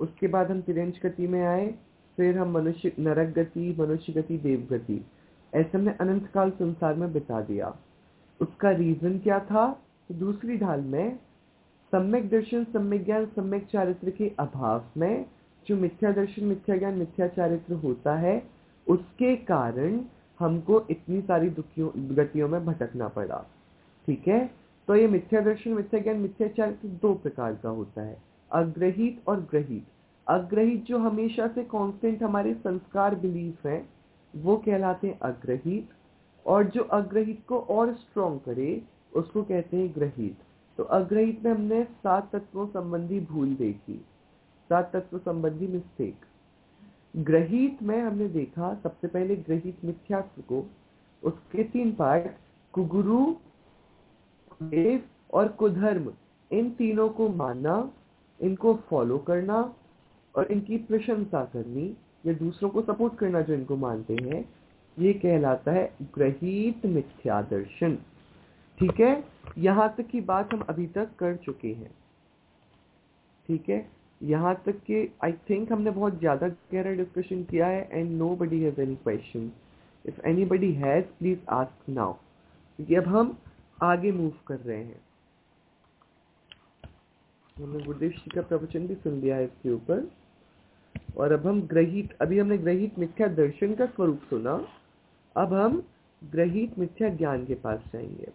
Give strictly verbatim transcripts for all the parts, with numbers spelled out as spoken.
उसके बाद हम तिरंज गति में आए, फिर हम मनुष्य नरक गति, मनुष्य गति, देव गति, ऐसे हमने अनंत काल संसार में बिता दिया। उसका रीजन क्या था? तो दूसरी ढाल में सम्यक दर्शन, सम्यक ज्ञान, सम्यक चारित्र के अभाव में जो मिथ्या दर्शन, मिथ्या ज्ञान, मिथ्या चारित्र होता है, उसके कारण हमको इतनी सारी दुखियों गतियों में भटकना पड़ा। ठीक है, तो ये मिथ्या दर्शन, मिथ्या ज्ञान, मिथ्या चारित्र दो प्रकार का होता है, अग्रहित और ग्रहित। अग्रहित जो हमेशा से कांस्टेंट हमारे संस्कार बिलीफ है, वो कहलाते हैं अग्रहित, और जो अग्रहित को और स्ट्रॉन्ग करे उसको कहते हैं ग्रहित। तो अग्रहित में हमने सात तत्वों संबंधी भूल देखी, सात तत्व संबंधी मिस्टेक। ग्रहित में हमने देखा सबसे पहले ग्रहित मिथ्यात्व को, उसके तीन पार्ट, कुगुरु, कुदेव और कुधर्म, इन तीनों को मानना, इनको फॉलो करना और इनकी प्रशंसा करनी या दूसरों को सपोर्ट करना जो इनको मानते हैं, ये कहलाता है ग्रहित मिथ्या दर्शन। ठीक है, यहाँ तक की बात हम अभी तक कर चुके हैं। ठीक है, यहाँ तक कि आई थिंक हमने बहुत ज़्यादा गहरा डिस्कशन किया है and nobody has any question. If anybody has please ask now, क्योंकि अब हम आगे मूव कर रहे हैं। हमने गुरुदेव जी का प्रवचन भी सुन लिया है इसके ऊपर, और अब हम ग्रहित, अभी हमने ग्रहित मिथ्या दर्शन का स्वरूप सुना, अब हम ग्रहित मिथ्या ज्ञान के पास जाएंगे।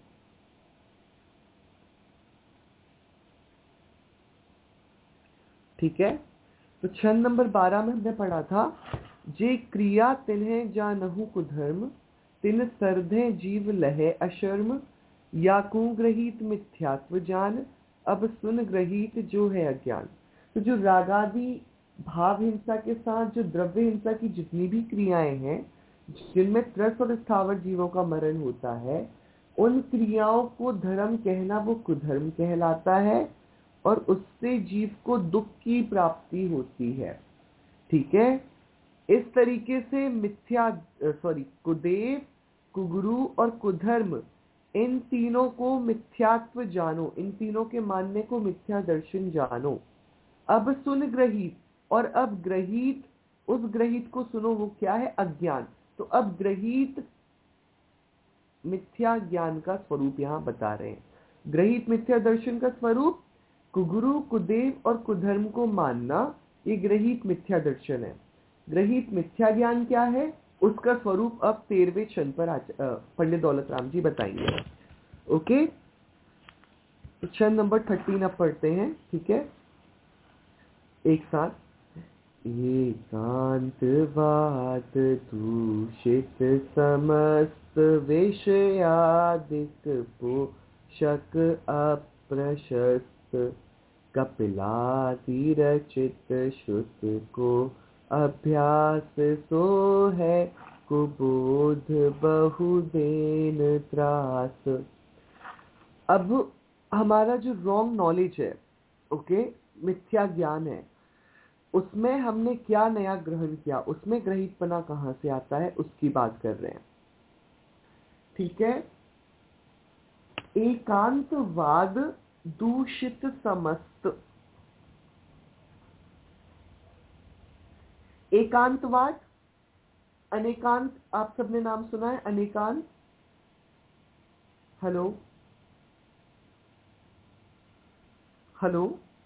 ठीक है, तो छंद नंबर बारह में हमने पढ़ा था, जे क्रिया तिन्हें जानहु कुधर्म, तिन सरधे जीव लहे अशर्म, या कुग्रहित मिथ्यात्व जान, अब सुन ग्रहित जो है अज्ञान। तो जो रागादि भाव हिंसा के साथ जो द्रव्य हिंसा की जितनी भी क्रियाएं हैं, जिनमें त्रस और स्थावर जीवों का मरण होता है, उन क्रियाओं को धर्म कहना वो कुधर्म कहलाता है, और उससे जीव को दुख की प्राप्ति होती है। ठीक है, इस तरीके से मिथ्या सॉरी कुदेव, कुगुरु और कुधर्म, इन तीनों को मिथ्यात्व जानो, इन तीनों के मानने को मिथ्या दर्शन जानो। अब सुन ग्रहित, और अब ग्रहित, उस ग्रहित को सुनो, वो क्या है? अज्ञान। तो अब ग्रहित मिथ्या ज्ञान का स्वरूप यहाँ बता रहे हैं। ग्रहित मिथ्या दर्शन का स्वरूप कुगुरु, कुदेव और कुधर्म को मानना, ये ग्रहित मिथ्या दर्शन है। ग्रहित मिथ्या ज्ञान क्या है, उसका स्वरूप अब तेरहवें छंद पर पंडित दौलत राम जी बताएंगे। ओके, तो छंद नंबर थर्टीन अब पढ़ते हैं। ठीक है, एक साथ। एकांतवाद दूषित समस्त विषयादिक पोषक अप्रशस्त, कपिलादि रचित श्रुत को अभ्यास सो है, कुबोध बहुदेन त्रास। अब हमारा जो रॉन्ग नॉलेज है, ओके, मिथ्या ज्ञान है, उसमें हमने क्या नया ग्रहण किया, उसमें ग्रहितपना कहाँ से आता है, उसकी बात कर रहे हैं। ठीक है, एकांतवाद दूषित समस्त, एकांतवाद, अनेकांत, आप सबने नाम सुना है अनेकांत? Hello hello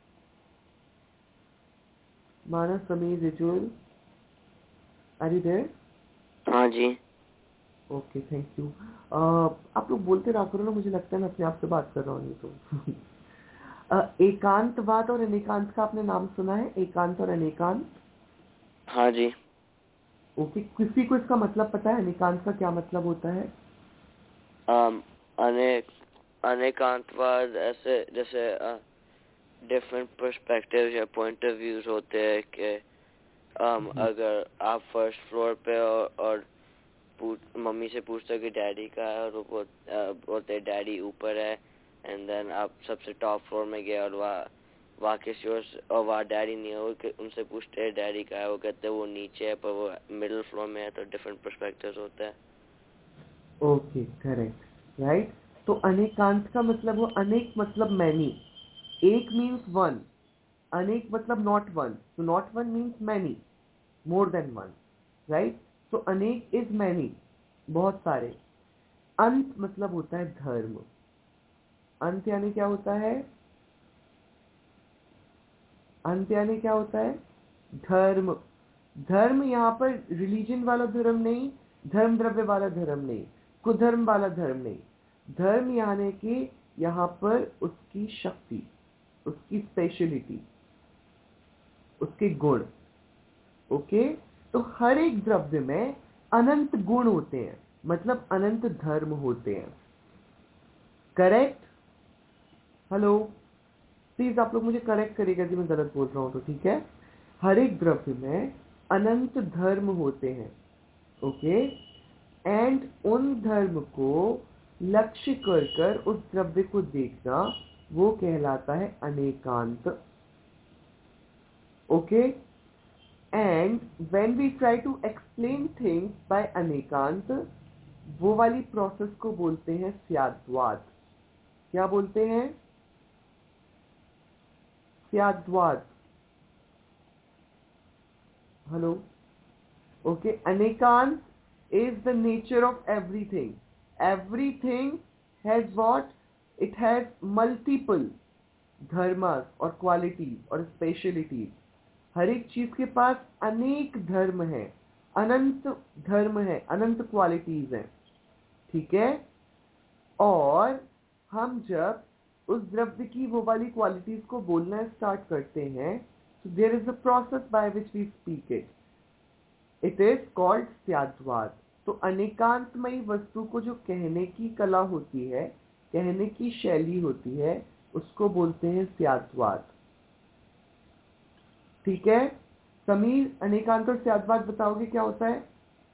Manas, Sameer, Rijul, are you there? हाँ जी। Okay, thank you. आप लोग बोलते रहा करो ना, मुझे लगता है मैं अपने आप से बात कर रहा हूँ। तो uh, एकांतवाद और अनेकांत का आपने नाम सुना है? एकांत और अनेकांत? हाँ जी। ओके, किसी को इसका मतलब पता है अनेकांत का क्या मतलब होता है? um, अनेक अनेकांतवाद ऐसे जैसे डिफरेंट पर्सपेक्टिव्स या पॉइंट ऑफ व्यूज होते हैं कि um, अगर आप फर्स्ट फ्लोर पे और, और मम्मी से पूछते हो कि डैडी का है, और वो बोलते हैं डैडी ऊपर है, एंड देन आप सबसे टॉप फ्लोर में गए और वहाँ वहाँ किसी और और वहाँ डैडी नहीं हो, उनसे पूछते हैं डैडी का है, वो कहते हैं वो नीचे है पर वो मिडिल फ्लोर में है। तो डिफरेंट पर्सपेक्टिव्स होते हैं। Okay, correct, right. तो अनेकांत का मतलब वो, अनेक मतलब मैनी, एक मीन्स वन, अनेक मतलब not one, so not one means many, more than one, right? so अनेक is many, बहुत सारे. अंत मतलब होता है धर्म. अंत यानी क्या होता है? अंत यानी क्या होता है? धर्म. धर्म यहाँ पर रिलीजन वाला धर्म नहीं, धर्म द्रव्य वाला धर्म नहीं, कुधर्म वाला धर्म नहीं. धर्म यानी कि यहाँ पर उसकी शक्ति, उसकी स्पेशलिटी, उसके गुण. ओके, तो हर एक द्रव्य में अनंत गुण होते हैं, मतलब अनंत धर्म होते हैं. करेक्ट? हेलो, प्लीज आप लोग मुझे करेक्ट करिएगा कि मैं गलत बोल रहा हूँ तो, ठीक है? हर एक द्रव्य में अनंत धर्म होते हैं. ओके, एंड उन धर्म को लक्ष्य कर कर उस द्रव्य को देखना, वो कहलाता है अनेकांत. Okay, and when we try to explain things by Anekant, वो वाली प्रोसेस को बोलते हैं स्याद्वाद. क्या बोलते हैं? स्याद्वाद. Hello, okay. Anekant is the nature of everything. Everything has what? It has multiple dharmas or qualities or specialities. हर एक चीज के पास अनेक धर्म है, अनंत धर्म है, अनंत क्वालिटीज हैं. ठीक है? और हम जब उस द्रव्य की वो वाली क्वालिटीज को बोलना स्टार्ट करते हैं, so there is a process by which we speak it. It is called स्याद्वाद. तो अनेकांतमयी वस्तु को जो कहने की कला होती है, कहने की शैली होती है, उसको बोलते हैं स्याद्वाद. ठीक है? समीर, अनेकांत और स्याद्वाद बताओगे क्या होता है?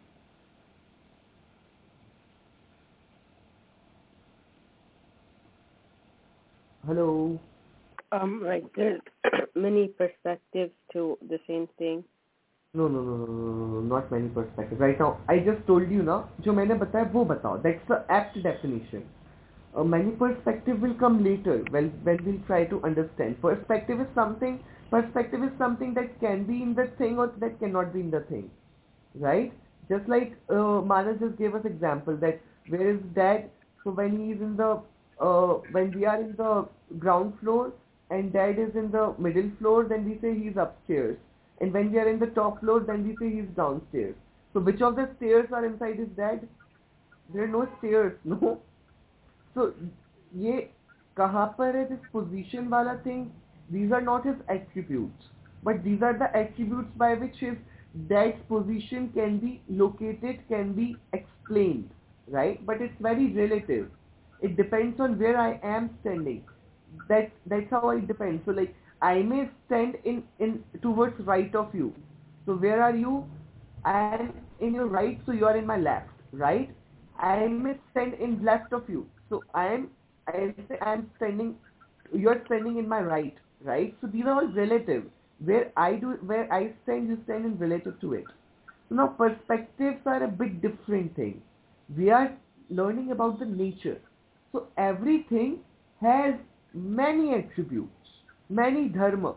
Hello. Um, like there's many perspectives to the same thing. No, no, no, no, no, no, no, not many perspectives. Right now, I just told you ना, जो मैंने बताया वो बताओ. That's the apt definition. Uh, many perspective will come later when when we'll try to understand. Perspective is something. Perspective is something that can be in the thing or that cannot be in the thing, right? Just like uh, Manas just gave us example that where is dad? So when he is in the uh, when we are in the ground floor and dad is in the middle floor, then we say he is upstairs. And when we are in the top floor, then we say he is downstairs. So which of the stairs are inside his dad? There are no stairs, no. So ये कहाँ पर है this position वाला thing? These are not his attributes, but these are the attributes by which his dad's position can be located, can be explained, right? But it's very relative. It depends on where I am standing. That that's how it depends. So like I may stand in in towards right of you. So where are you? I am in your right, so you are in my left, right? I may stand in left of you. So I am I say I am standing. You are standing in my right, right? So these are all relative. Where I do where I stand, you stand in relative to it. So now perspectives are a bit different thing. We are learning about the nature. So everything has many attributes, many dharma.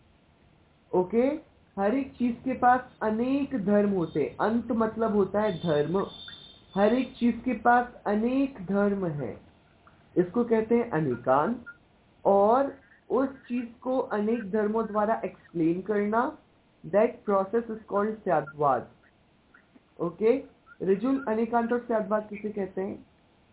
Okay, हर एक चीज के पास अनेक धर्म होते हैं. अंत मतलब होता है धर्म. हर एक चीज के पास अनेक धर्म है, इसको कहते हैं अनेकांत. और उस चीज को अनेक धर्मों द्वारा एक्सप्लेन करना, that process is called Syadvad. Okay, Rijul, अनेकांत और स्याद्वाद किसे कहते हैं?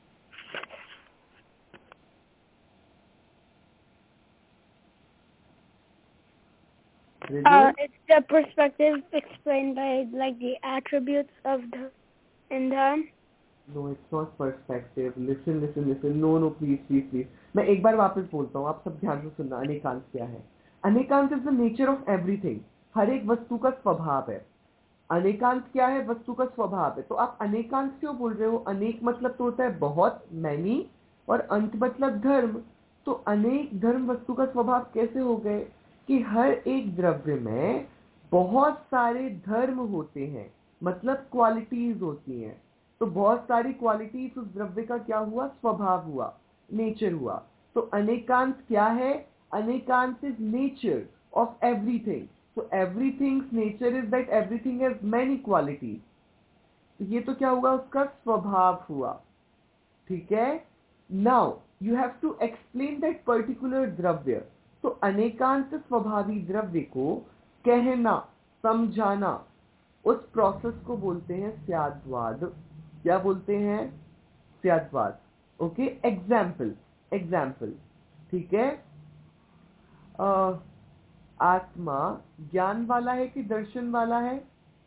Uh, it's the perspective explained by like the attributes of the in them. No, it's not perspective. Listen, listen, listen. No, no, please, please, please. मैं एक बार वापस बोलता हूँ, आप सब ध्यान से सुनना. अनेकांत क्या है? Anekant is the nature of everything. हर एक वस्तु का स्वभाव है. अनेकांत क्या है? वस्तु का स्वभाव है. तो आप अनेकांत क्यों बोल रहे हो? अनेक मतलब तो होता है बहुत, मैनी, और अंत मतलब धर्म. तो अनेक धर्म वस्तु का स्वभाव कैसे हो गए कि हर एक द्रव्य में बहुत सारे धर्म होते हैं, मतलब क्वालिटीज होती हैं. तो बहुत सारी क्वालिटीज उस द्रव्य का क्या हुआ? स्वभाव हुआ, नेचर हुआ. तो अनेकांत क्या है? Anekant is nature. of everything. So everything's nature is that everything has many qualities. तो ये तो क्या हुआ, उसका स्वभाव हुआ. ठीक है. Now you have to explain that particular द्रव्य. तो अनेकांत स्वभावी द्रव्य को कहना, समझाना, उस प्रोसेस को बोलते हैं स्याद्वाद. क्या बोलते हैं? स्याद्वाद. ओके. एग्जाम्पल एग्जाम्पल ठीक है. uh, आत्मा ज्ञान वाला है कि दर्शन वाला है?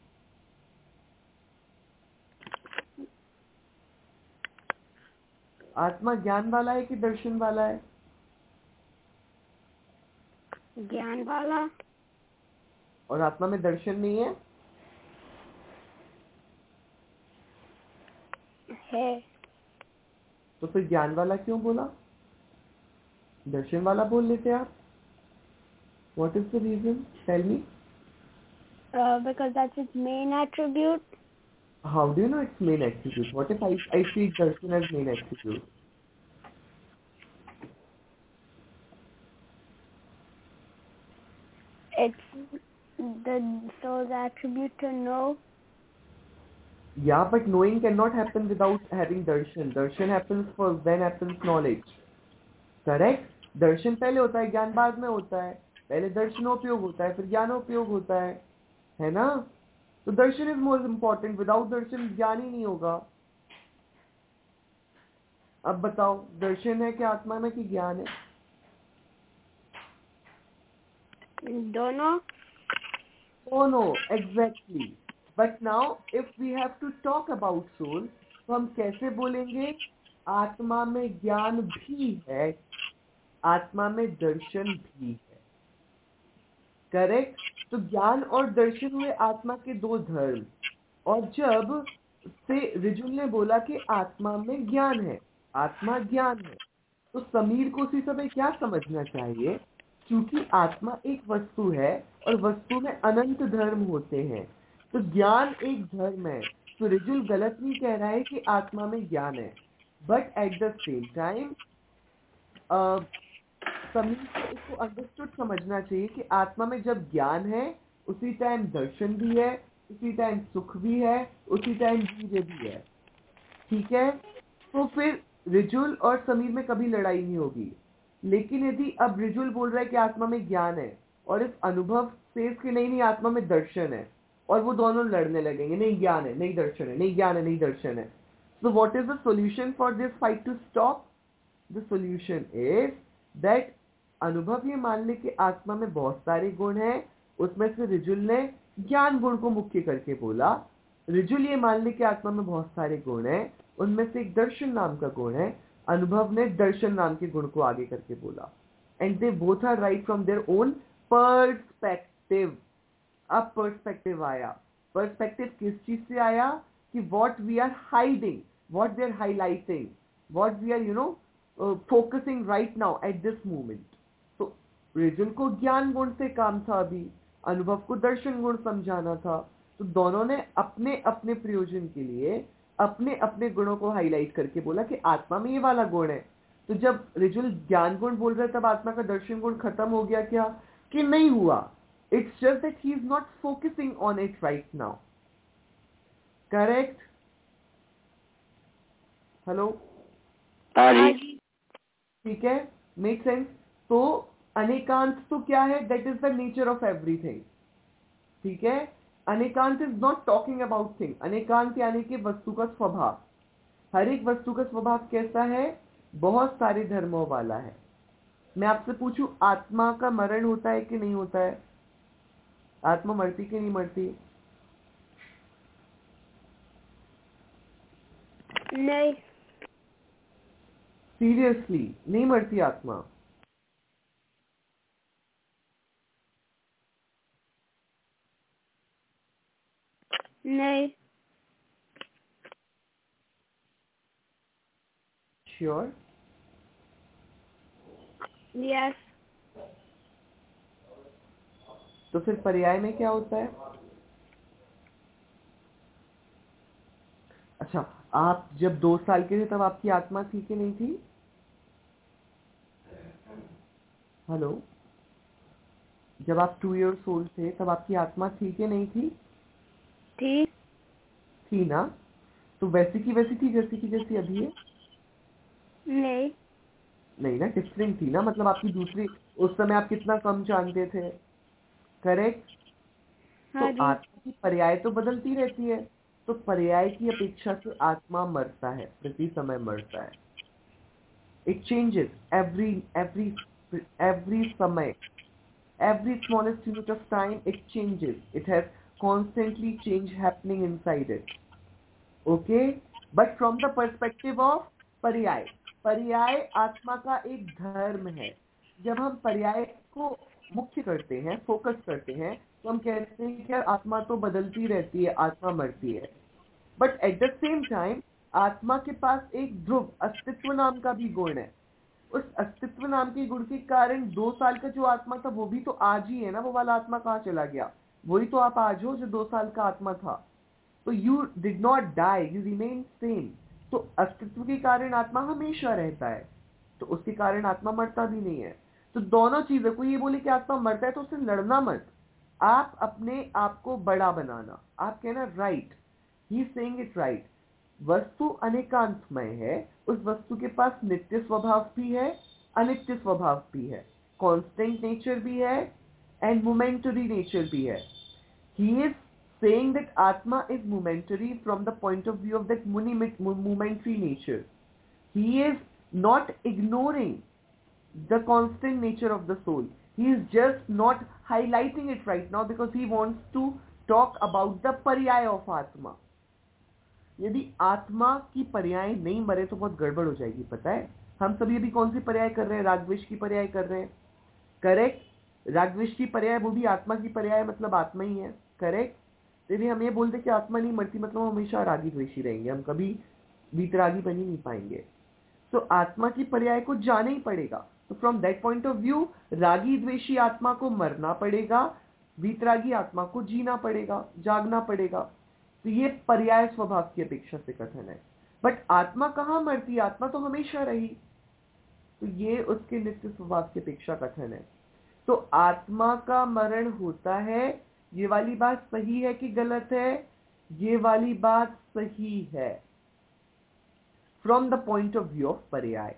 आत्मा ज्ञान वाला है कि दर्शन वाला है? ज्ञान वाला. और आत्मा में दर्शन नहीं है? है. तो फिर ज्ञान वाला क्यों बोला? दर्शन वाला बोल लेते आप. What is the reason? Tell me. Uh, because that's its main attribute. How do you know its main attribute? What if I, I see darshan as main attribute? It's the soul's attribute to know. Yeah, but knowing cannot happen without having darshan. Darshan happens first, then happens knowledge. Correct? दर्शन पहले होता है, ज्ञान बाद में होता है. पहले दर्शनोपयोग होता है, फिर ज्ञानोपयोग होता है, है ना? तो darshan is more important. Without darshan ज्ञान ही नहीं होगा. अब बताओ, दर्शन है कि आत्मा में कि ज्ञान है? दोनों. दोनों. Exactly. But now if we have to talk about soul, तो हम कैसे बोलेंगे? आत्मा में ज्ञान भी है, आत्मा में दर्शन भी है. करेक्ट. तो ज्ञान और दर्शन हुए आत्मा के दो धर्म. और जब से ऋजुल ने बोला कि आत्मा में ज्ञान है, आत्मा ज्ञान है, तो समीर को उसी समय क्या समझना चाहिए? क्योंकि आत्मा एक वस्तु है और वस्तु में अनंत धर्म होते हैं, तो ज्ञान एक धर्म है. तो ऋजुल गलत नहीं कह रहा है कि आत्मा में ज्ञान है, but at the same time Sameer को इसको अंडरस्टूड समझना चाहिए कि आत्मा में जब ज्ञान है, उसी टाइम दर्शन भी है, उसी टाइम सुख भी है, उसी टाइम वीर्य भी है. ठीक है. तो फिर ऋजुल और समीर में कभी लड़ाई नहीं होगी. लेकिन यदि अब ऋजुल बोल रहा है कि आत्मा में ज्ञान है और इस अनुभव से इसके नहीं नहीं आत्मा में दर्शन है, और वो दोनों लड़ने लगेंगे, नहीं ज्ञान है नहीं दर्शन है, नहीं ज्ञान है नहीं दर्शन है. So what is the solution for this fight to stop? The solution is that अनुभव ये मान ले कि आत्मा में बहुत सारे गुण हैं, उसमें से ऋजुल ने ज्ञान गुण को मुख्य करके बोला. ऋजुल ये मान ले कि आत्मा में बहुत सारे गुण हैं, उनमें से एक दर्शन नाम का गुण है. अनुभव ने दर्शन नाम के गुण को आगे करके बोला. And they both are right from their own perspective. अब पर्सपेक्टिव आया. पर्सपेक्टिव किस चीज से आया? कि what we are hiding, what they are highlighting, what we are you know focusing right now at this moment. तो ऋजुल को ज्ञान गुण से काम था, अभी अनुभव को दर्शन गुण समझाना था. तो दोनों ने अपने अपने प्रयोजन के लिए अपने अपने गुणों को हाईलाइट करके बोला कि आत्मा में ये वाला गुण है. तो जब ऋजुल ज्ञान गुण बोल रहे तब आत्मा का दर्शन गुण खत्म हो गया क्या? कि नहीं हुआ. It's just that he is not focusing on it right now. Correct? Hello. ठीक है. Make sense? तो अनेकांत तो क्या है? That is the nature of everything. ठीक है. Anekant is not talking about thing. अनेकांत यानी कि वस्तु का स्वभाव. हर एक वस्तु का स्वभाव कैसा है? बहुत सारे धर्मों वाला है. मैं आपसे पूछूं, आत्मा का मरण होता है कि नहीं होता है? आत्मा मरती कि नहीं मरती? नहीं. सीरियसली नहीं मरती आत्मा? नहीं. श्योर? Yes. तो फिर पर्याय में क्या होता है? अच्छा, आप जब दो साल के थे तब आपकी आत्मा थी कि नहीं थी? हेलो. जब आप टू इयर्स ओल्ड थे तब आपकी आत्मा थी कि नहीं थी? थी। थी ना? तो वैसी की वैसी थी जैसी की जैसी अभी है? नहीं। नहीं ना, डिफरेंट थी ना, मतलब आपकी दूसरी, उस समय आप कितना कम जानते थे, करेक्ट? तो हाँ जी। आत्मा की पर्याय तो बदलती रहती है, तो पर्याय की अपेक्षा से आत्मा मरता है, प्रति समय मरता है. It changes every every every समय, every smallest unit of time it changes, it has constantly change happening inside it. Okay, but from the perspective of पर्याय, पर्याय आत्मा का एक धर्म है. जब हम पर्याय को मुख्य करते हैं, फोकस करते हैं, तो हम कहते हैं कि आत्मा तो बदलती रहती है, आत्मा मरती है, but at the same time आत्मा के पास एक ध्रुव अस्तित्व नाम का भी गुण है. उस अस्तित्व नाम के गुण के कारण दो साल का जो आत्मा था वो भी तो आज ही है ना. वो वाला आत्मा कहाँ चला गया? वही तो आप आज हो जो दो साल का आत्मा था. तो you did not die, you remain same. तो अस्तित्व के कारण आत्मा हमेशा रहता है, तो उसके कारण आत्मा मरता भी नहीं है. तो दोनों चीजें, कोई ये बोले कि आत्मा मरता है तो उससे लड़ना मत, आप अपने आप को बड़ा बनाना. आप कहना right, he is saying it right. वस्तु अनेकांतमय है, उस वस्तु के पास नित्य स्वभाव भी है, अनित्य स्वभाव भी है, कांस्टेंट नेचर भी है एंड मोमेंटरी नेचर भी है. He is saying that Atma is momentary from the point of view of that momentary nature. He is not ignoring the constant nature of the soul. He is just not highlighting it right now because he wants to talk about the पर्याय of Atma. यदि आत्मा की पर्याय नहीं मरे तो बहुत गड़बड़ हो जाएगी. पता है हम सभी अभी कौन सी पर्याय कर रहे हैं? रागद्वेष की पर्याय कर रहे हैं, करेक्ट? रागद्वेष की पर्याय वो भी आत्मा की पर्याय, मतलब आत्मा ही है, करेक्ट? यदि हम ये बोलते कि आत्मा नहीं मरती मतलब हम हमेशा रागी द्वेषी रहेंगे, हम कभी वीतरागी बन ही नहीं पाएंगे. तो आत्मा की पर्याय को जाना ही पड़ेगा. तो from that point of view रागी द्वेषी आत्मा को मरना पड़ेगा, वीतरागी आत्मा को जीना पड़ेगा, जागना पड़ेगा. तो ये पर्याय स्वभाव की अपेक्षा से कथन है. बट आत्मा कहाँ मरती? आत्मा तो हमेशा रही. तो ये उसके नित्य स्वभाव की अपेक्षा कथन है. तो आत्मा का मरण होता है, ये वाली बात सही है कि गलत है? ये वाली बात सही है from the point of view of paryay,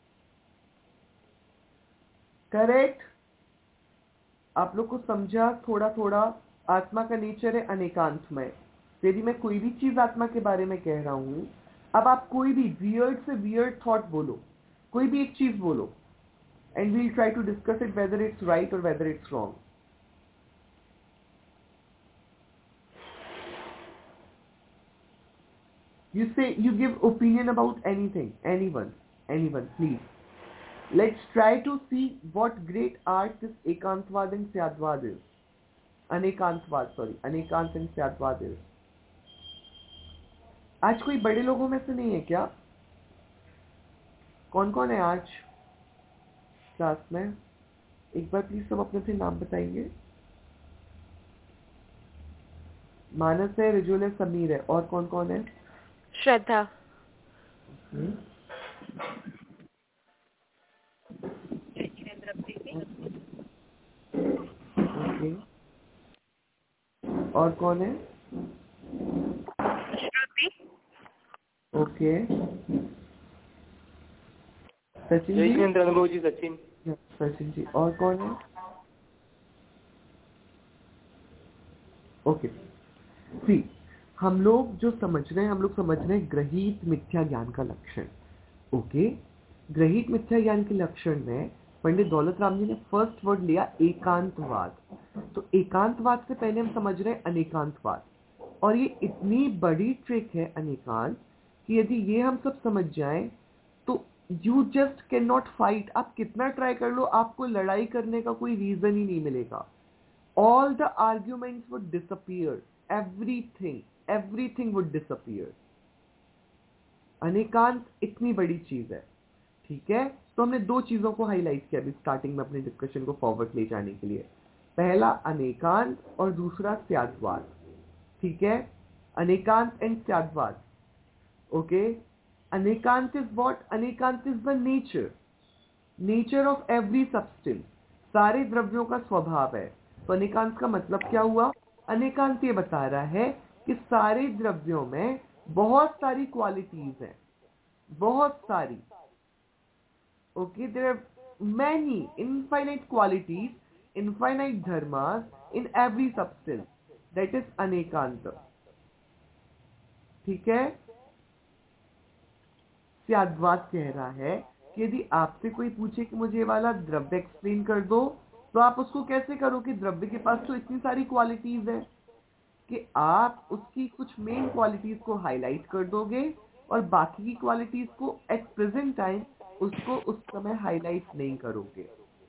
correct? आप लोग को समझा थोड़ा थोड़ा? आत्मा का नेचर है अनेकांतमय. यदि मैं कोई भी चीज आत्मा के बारे में कह रहा हूं, अब आप कोई भी वियर्ड से वियर्ड थॉट बोलो, कोई भी एक चीज बोलो, and we'll try to discuss it whether it's right or whether it's wrong. You say, you give opinion about anything, anyone, anyone, please. Let's try to see what great art this Ekantvad and Syadvad is. Anekantvad, sorry, Anekant and Syadvad is. आज कोई बड़े लोगों में से नहीं है क्या? कौन कौन है आज क्लास में? एक बार प्लीज सब अपने अपने नाम बताएंगे. मानस है, रिजुल है, समीर है, और कौन कौन है? श्रद्धा. ओके, और कौन है? श्रुति. ओके, सचिन जी. अनुभव जी. सचिन. सचिन जी, और कौन है? ओके, सी हम लोग जो समझ रहे हैं, हम लोग समझ रहे हैं ग्रहित मिथ्या ज्ञान का लक्षण. ओके, ग्रहित मिथ्या ज्ञान के लक्षण में पंडित दौलत राम जी ने फर्स्ट वर्ड लिया एकांतवाद. तो एकांतवाद से पहले हम समझ रहे हैं अनेकांतवाद, और ये इतनी बड़ी ट्रिक है अनेकांत कि यदि ये हम सब समझ जाएं तो you just can not fight. आप कितना ट्राई कर लो, आपको लड़ाई करने का कोई रीजन ही नहीं मिलेगा. All the arguments would disappear, everything everything would disappear. अनेकांत इतनी बड़ी चीज है, ठीक है? तो हमने दो चीजों को हाईलाइट किया अभी स्टार्टिंग में अपने डिस्कशन को फॉरवर्ड ले जाने के लिए. पहला अनेकांत और दूसरा स्याद्वाद, ठीक है? अनेकांत एंड स्याद्वाद. ओके, अनेकांत इज व्हाट? अनेकांत is the nature, nature of every substance. सारे द्रव्यों का स्वभाव है। तो अनेकांत का मतलब क्या हुआ? अनेकांत ये बता रहा है कि सारे द्रव्यों में बहुत सारी क्वालिटीज हैं, बहुत सारी। Okay, there are many infinite qualities, infinite धर्मास in every substance, that is अनेकांत। ठीक है। स्याद्वात कह रहा है कि यदि आपसे कोई पूछे कि मुझे ये वाला द्रव्य एक्सप्लेन कर दो, तो आप उसको कैसे करो कि द्रव्य के पास तो इतनी सारी क्वालिटीज है कि आप उसकी कुछ मेन क्वालिटीज को हाईलाइट कर दोगे और बाकी की क्वालिटीज को एट प्रेजेंट टाइम उसको उस समय हाईलाइट नहीं करोगे।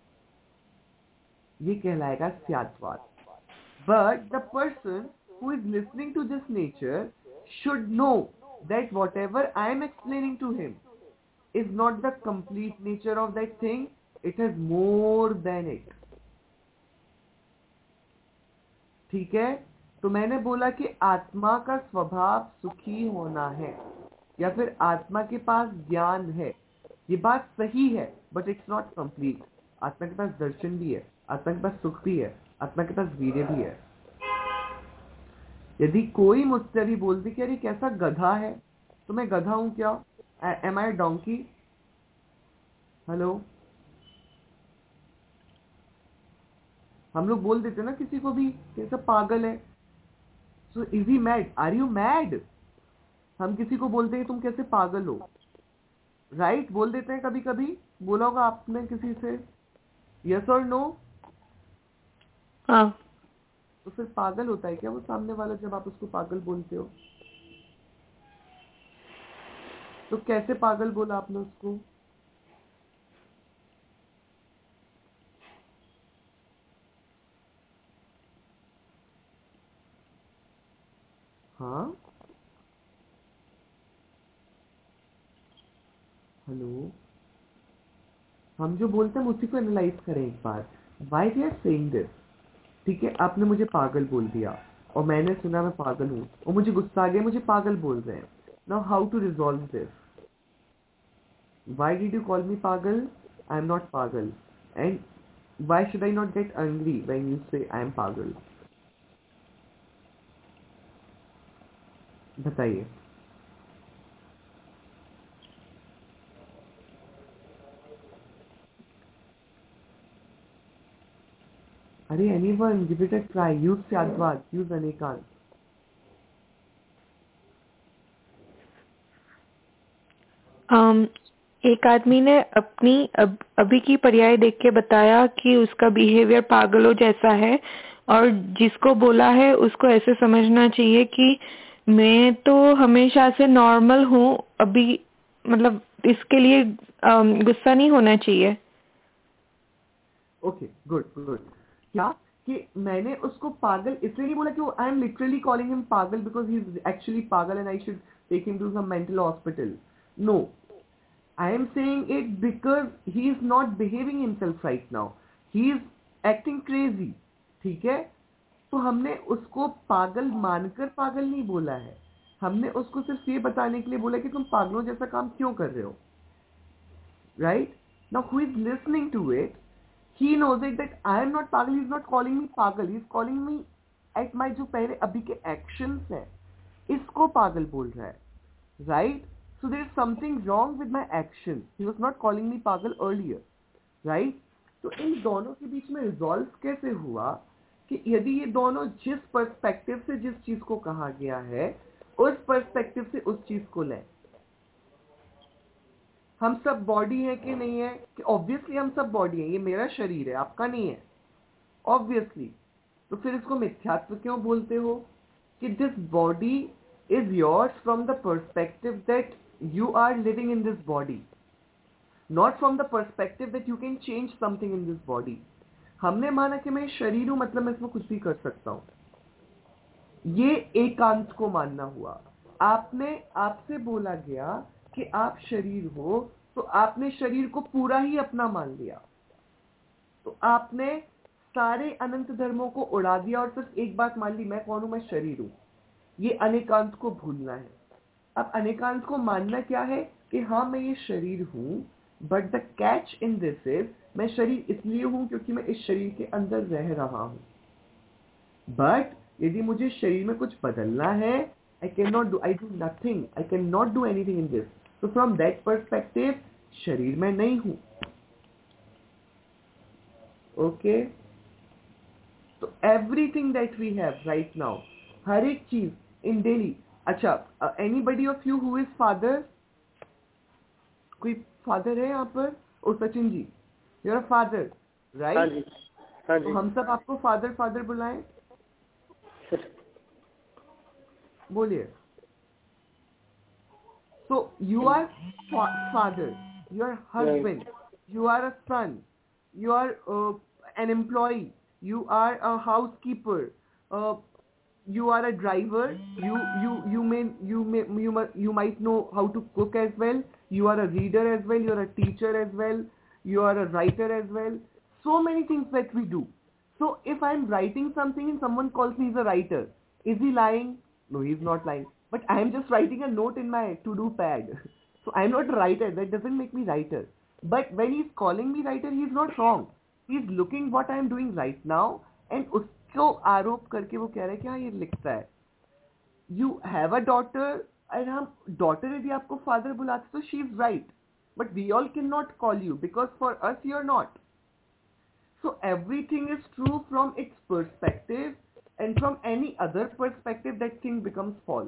ये कहलाएगा स्याद्वात। But the person who is listening to this nature should know that whatever I am explaining to him is not the complete nature of that thing, it has more than it. ठीक है। तो मैंने बोला कि आत्मा का स्वभाव सुखी होना है या फिर आत्मा के पास ज्ञान है, ये बात सही है, बट इट्स नॉट कंप्लीट। आत्मा के पास दर्शन भी है, आत्मा के पास सुख भी है, आत्मा के पास वीर्य भी है। यदि कोई मुझसे अभी बोल दे कि अरे कैसा गधा है, तो मैं गधा हूं क्या? एम आई डोंकी? हेलो, हम लोग बोल देते ना किसी को भी कैसा पागल है। So is he mad? Are you mad? हम किसी को बोलते हैं तुम कैसे पागल हो, राइट right? बोल देते हैं कभी कभी, बोला होगा आपने किसी से, यस और नो? हाँ। तो फिर पागल होता है क्या वो सामने वाला जब आप उसको पागल बोलते हो? तो कैसे पागल बोला आपने उसको? हाँ, हेलो, हम जो बोलते हैं उसी को एनालाइज करें एक बार। Why we are saying this? ठीक है, आपने मुझे पागल बोल दिया और मैंने सुना मैं पागल हूँ और मुझे गुस्सा आ गया, मुझे पागल बोल रहे हैं। Now how to resolve this? Why did you call me पागल? आई एम नॉट पागल। And why should I not get angry when you say I am पागल? बताइए। अरे anyone, give it a try. Use स्याद्वात, use अनेकांत। um, एक आदमी ने अपनी अब, अभी की पर्याय देख के बताया कि उसका बिहेवियर पागलों जैसा है, और जिसको बोला है उसको ऐसे समझना चाहिए कि मैं तो हमेशा से नॉर्मल हूँ, अभी मतलब इसके लिए um, गुस्सा नहीं होना चाहिए। Okay, good good. क्या कि मैंने उसको पागल इसलिए नहीं बोला कि I am literally calling him पागल बिकॉज ही इज एक्चुअली पागल and I should take him to some mental hospital. No, I am saying it because he is not behaving himself right now. He is acting crazy. ठीक है? तो हमने उसको पागल मानकर पागल नहीं बोला है, हमने उसको सिर्फ ये बताने के लिए बोला कि तुम पागलों जैसा काम क्यों कर रहे हो। Right? Now who is listening to it, he knows it that I am not पागल, he is not calling me पागल, he is calling me at my जो पहले अभी के actions हैं, इसको पागल बोल रहा है। Right? So there is something wrong with my action. He was not calling me पागल earlier, right? तो इन दोनों के बीच में रिजॉल्व कैसे हुआ कि यदि ये दोनों जिस पर्सपेक्टिव से जिस चीज को कहा गया है उस पर्सपेक्टिव से उस चीज को लें। हम सब बॉडी है कि नहीं है? कि ऑब्वियसली हम सब बॉडी है, ये मेरा शरीर है, आपका नहीं है, ऑब्वियसली। तो फिर इसको मिथ्यात्व क्यों बोलते हो कि this body is yours from the perspective that you are living in this body, not from the perspective that you can change something in this body. हमने माना कि मैं शरीर हूं मतलब मैं इसमें कुछ भी कर सकता हूं, ये एकांत को मानना हुआ। आपने आपसे बोला गया कि आप शरीर हो, तो आपने शरीर को पूरा ही अपना मान लिया, तो आपने सारे अनंत धर्मों को उड़ा दिया और सिर्फ एक बात मान ली, मैं कौन हूं? मैं शरीर हूं। ये अनेकांत को भूलना है। अब अनेकांत को मानना क्या है कि हाँ मैं ये शरीर हूं, but the catch in this is मैं शरीर इसलिए हूँ क्योंकि मैं इस शरीर के अंदर रह रहा हूँ। बट यदि मुझे शरीर में कुछ बदलना है, I cannot do, I do nothing, I cannot do anything in this. So from that perspective, शरीर में नहीं हूँ। Okay? So everything that we have right now, हर एक चीज in daily. अच्छा, uh, anybody of you who is father? कोई father है यहाँ पर? ओ Sachin ji, you're a father, right? हाँ जी, हाँ तो जी। हम सब आपको father father बुलाएं? बोलिए। So you are fa- father, you are husband, you are a son, you are uh, an employee, you are a housekeeper, uh, you are a driver, you you you may you may you might you might know how to cook as well, you are a reader as well, you are a teacher as well, you are a writer as well. So many things that we do. So if I am writing something and someone calls me as a writer, is he lying? No, he is not lying. But I am just writing a note in my to-do pad. So I am not a writer. That doesn't make me writer. But when he is calling me writer, he is not wrong. He is looking what I am doing right now and उसको आरोप करके वो कह रहा है कि हाँ ये लिखता है. You have a daughter and हम daughter यदि आपको father बुलाते तो she is right. But we all cannot call you because for us you are not. So everything is true from its perspective, and from any other perspective that thing becomes false.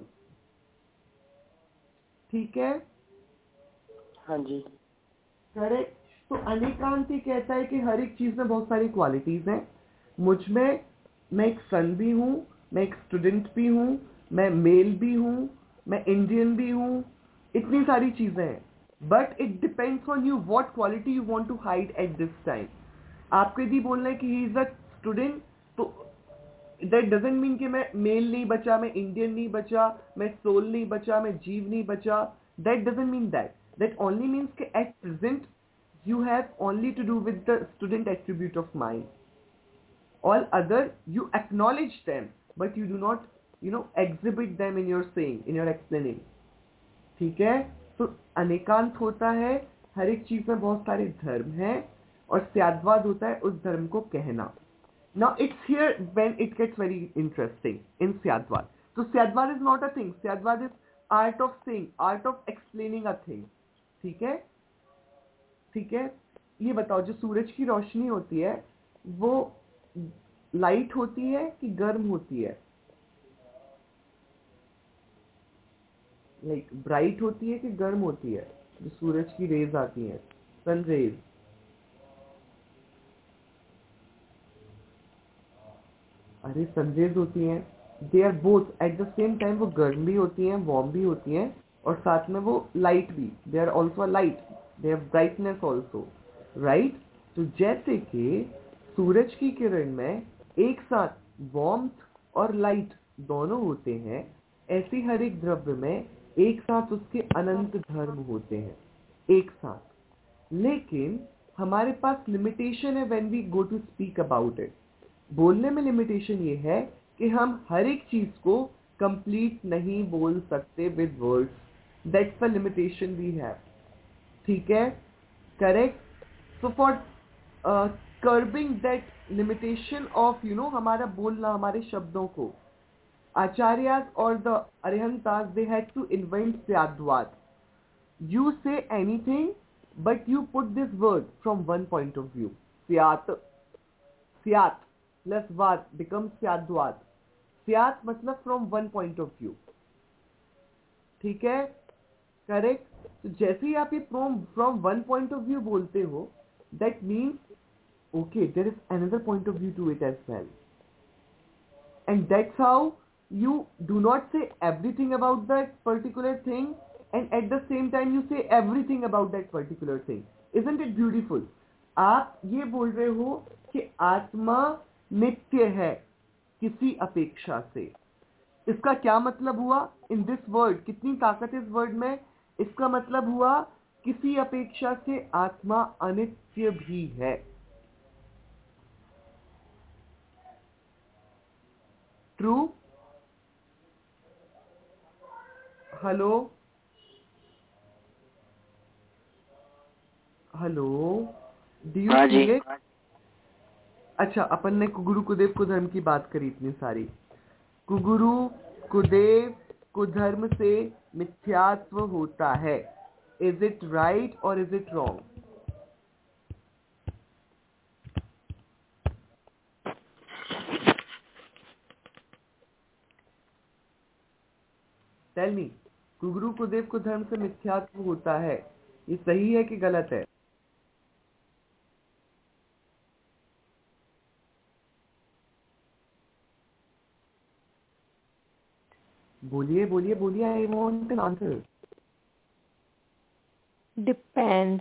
ठीक है? हाँ जी। Correct. तो अनेकांती कहता है कि हर एक चीज में बहुत सारी क्वालिटीज हैं। मुझ में मैं एक सन भी हूँ, मैं एक स्टूडेंट भी हूँ, मैं मेल भी हूँ, मैं इंडियन भी हूँ, इतनी सारी चीजें हैं। But it depends on you what quality you want to hide at this time. आपको यदि बोलना है कि ही इज अ स्टूडेंट, तो दैट डजंट मीन कि मैं मेल नहीं बचा, मैं इंडियन नहीं बचा, मैं सोल नहीं बचा, मैं जीव नहीं बचा। That doesn't mean that. That only means कि at present you have only to do with the student attribute of mind. All other, you acknowledge them, but you do not, you know, exhibit them in your saying, in your explaining. ठीक है? तो अनेकांत होता है, हर एक चीज में बहुत सारे धर्म हैं, और स्याद्वाद होता है उस धर्म को कहना. Now it's here when it gets very interesting in स्याद्वाद. So स्याद्वाद is not a thing. स्याद्वाद is art of saying, art of explaining a thing. ठीक है? ठीक है, ये बताओ, जो सूरज की रोशनी होती है वो लाइट होती है कि गर्म होती है? लाइक ब्राइट होती है कि गर्म होती है? जो सूरज की रेज आती हैं, सन रेज, अरे सन रेज होती हैं, they are both at the same time. वो गर्म भी होती हैं, वार्म भी होती हैं, और साथ में वो लाइट भी. They are also a light, they have brightness also, right? तो जैसे कि सूरज की किरण में एक साथ वार्मथ और लाइट दोनों होते हैं, ऐसे हर एक द्रव्य में एक साथ उसके अनंत धर्म होते हैं, एक साथ. लेकिन हमारे पास लिमिटेशन है when we go to speak about it. बोलने में लिमिटेशन ये है कि हम हर एक चीज को कंप्लीट नहीं बोल सकते with words. That's the limitation we have. ठीक है? Correct? So for curbing that limitation of you know हमारा बोलना, हमारे शब्दों को, आचार्यास और द अरिहंतास, दे हैड टू इन्वेंट स्याद्वाद. You say anything, but you put this word from one point of view. Syat. Syat plus vad becomes syadvad. Syat मतलब from one point of view. ठीक है? Correct? तो जैसे ही आप ये from from one point of view बोलते हो, that means okay, there is another point of view to it as well. And that's how you do not say everything about that particular thing, and at the same time you say everything about that particular thing. Isn't it beautiful? आप ये बोल रहे हो कि आत्मा नित्य है किसी अपेक्षा से. इसका क्या मतलब हुआ? इन दिस वर्ड, कितनी ताकत इस वर्ड में. इसका मतलब हुआ किसी अपेक्षा से आत्मा अनित्य भी है. True? Hello hello do you हाँ जी। Feel it? अच्छा, अपन ने कुगुरु कुदेव कुधर्म की बात करी इतनी सारी। कुगुरु कुदेव कुधर्म से मिथ्यात्व होता है। इज इट राइट और is it wrong? Tell me, कुगुरु कुदेव कुधर्म से मिथ्यात्व होता है, ये सही है कि गलत है? बोलिए बोलिए बोलिए, I want an answer. Depends.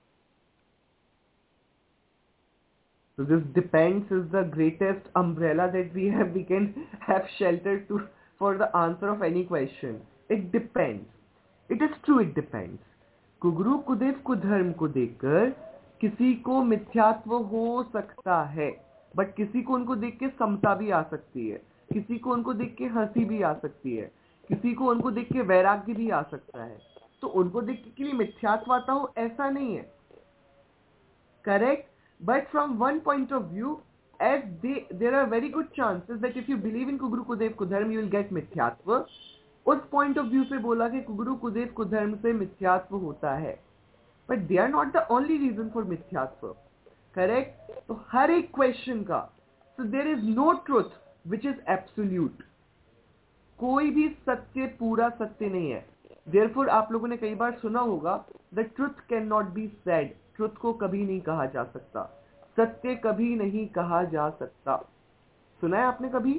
So this depends is the greatest umbrella that we have, we can have shelter to for the answer of any question. It depends. It is true, it depends. कुगुरु कुदेव कुधर्म को देखकर किसी को मिथ्यात्व हो सकता है, बट किसी को उनको देख के समता भी आ सकती है, किसी को उनको देख के हंसी भी आ सकती है, किसी को उनको देख के वैराग्य भी आ सकता है। तो उनको देख के लिए मिथ्यात्व आता हो ऐसा नहीं है, correct? But from one point of view, as they, there are very good chances that if you believe in कुगुरु कुदेव कुधर्म, you will get मिथ्यात्व। उस पॉइंट ऑफ व्यू से बोला कि कुगुरु कुदेव कुधर्म से मिथ्यात्व होता है, but they are not the only reason for मिथ्यात्व, करेक्ट? तो हर एक क्वेश्चन का, so there is no truth which is absolute. कोई भी सत्य पूरा सत्य नहीं है। देयरफॉर आप लोगों ने कई बार सुना होगा, the truth can not be said. Truth को कभी नहीं कहा जा सकता, सत्य कभी नहीं कहा जा सकता। सुना है आपने कभी?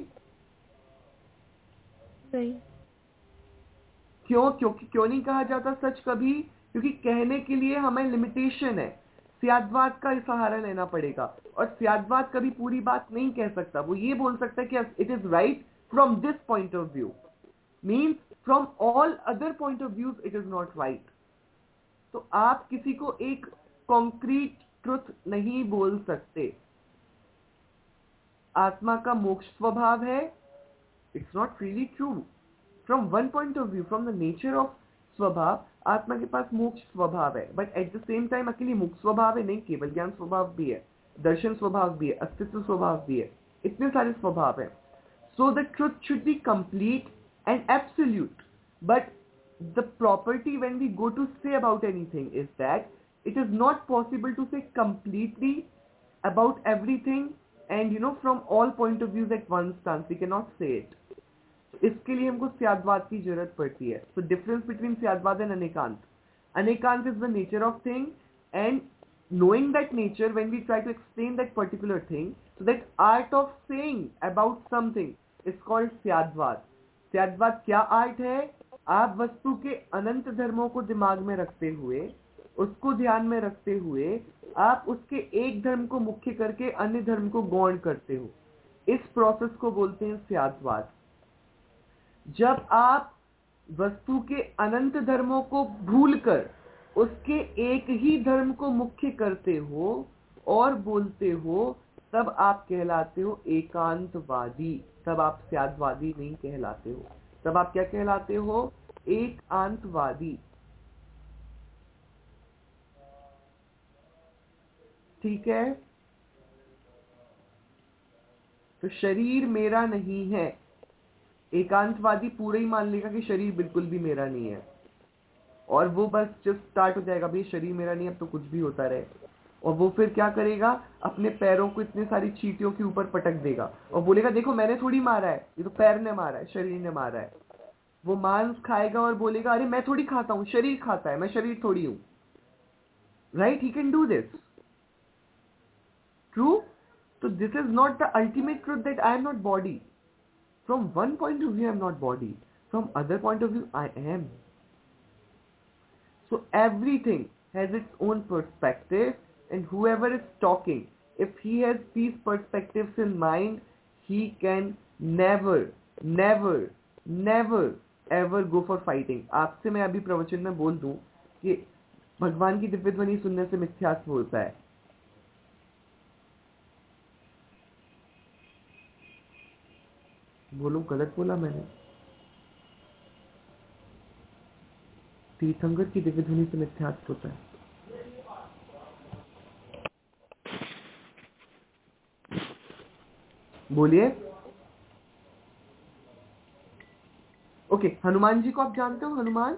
नहीं। क्यों? क्योंकि क्यों नहीं कहा जाता सच कभी? क्योंकि कहने के लिए हमें लिमिटेशन है, स्याद्वाद का सहारा लेना पड़ेगा, और स्याद्वाद कभी पूरी बात नहीं कह सकता। वो ये बोल सकता है कि it is right from this point of view, means from all other point of view it is not right. तो आप किसी को एक कॉन्क्रीट ट्रुथ नहीं बोल सकते। आत्मा का मोक्ष स्वभाव है, it's not really true. From one point of view, from the nature of स्वभाव, आत्मा के पास मोक्ष स्वभाव है, but at the same time अकेले मोक्ष स्वभाव है नहीं, केवल ज्ञान स्वभाव भी है, दर्शन स्वभाव भी है, अस्तित्व स्वभाव भी है, इतने सारे स्वभाव है। So the truth should be complete and absolute, but the property when we go to say about anything is that it is not possible to say completely about everything and you know from all point of views at one stance. We cannot say it. इसके लिए हमको स्याद्वाद की जरूरत पड़ती है। So difference between स्याद्वाद and अनेकांत. Anekant is the nature of thing, and knowing that nature, when we try to explain that particular thing, so that art of saying about something is called स्याद्वाद. स्याद्वाद क्या art है? आप वस्तु के अनंत धर्मों को दिमाग में रखते हुए, उसको ध्यान में रखते हुए, आप उसके एक धर्म को मुख्य करके अन्य धर्म को गौण करते हो। इस प्रोसेस को बोलते हैं स्याद्वाद। जब आप वस्तु के अनंत धर्मों को भूलकर उसके एक ही धर्म को मुख्य करते हो और बोलते हो, तब आप कहलाते हो एकांतवादी। तब आप स्याद्वादी नहीं कहलाते हो, तब आप क्या कहलाते हो? एकांतवादी। ठीक है? तो शरीर मेरा नहीं है। एकांतवादी पूरा ही मान लेगा कि शरीर बिल्कुल भी मेरा नहीं है, और वो बस जब स्टार्ट हो जाएगा भाई शरीर मेरा नहीं, अब तो कुछ भी होता रहे, और वो फिर क्या करेगा? अपने पैरों को इतने सारी चींटियों के ऊपर पटक देगा और बोलेगा देखो मैंने थोड़ी मारा है, ये तो पैर ने मारा है, शरीर ने मारा है। वो मांस खाएगा और बोलेगा अरे मैं थोड़ी खाता हूं, शरीर खाता है, मैं शरीर थोड़ी हूं। Right? He can do this. True? तो this is not the ultimate truth that I am not body. From one point of view I am not body, from other point of view I am. So everything has its own perspective, and whoever is talking, if he has these perspectives in mind, he can never never never ever go for fighting. आपसे मैं अभी प्रवचन में बोल दूं कि भगवान की दिव्य ध्वनि सुनने से मिथ्यात्व होता है। बोलो, गलत बोला मैंने? तीर्थंकर की दिव्य ध्वनि से मिथ्यात्व होता है। बोलिए। ओके, हनुमान जी को आप जानते हो? हनुमान,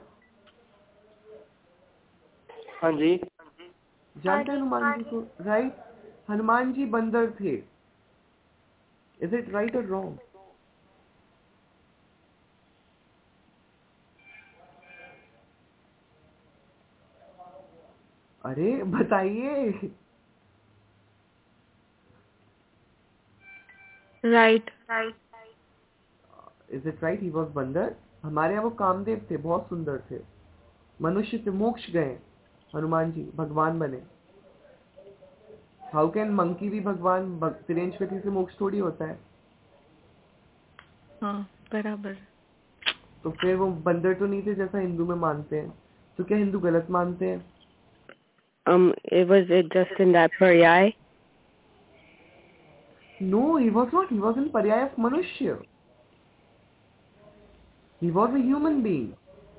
हाँ जी। जानते हैं हनुमान जी को, राइट? हनुमान जी बंदर थे। इज इट राइट और रॉन्ग? अरे बताइए। Right. Is it right? He was बंदर। हमारे यहाँ वो कामदेव थे, बहुत सुंदर थे, मनुष्य थे, मोक्ष गए, हनुमान जी भगवान बने। हाउ कैन मंकी भी भगवान? तिरेंज गति से मोक्ष थोड़ी होता है। हाँ बराबर। तो फिर वो बंदर तो नहीं थे जैसा हिंदू में मानते हैं। तो क्या हिंदू गलत मानते हैं? Um, it was it just in that paryai? No, he was not. He was in paryay of manushya. He was a human being.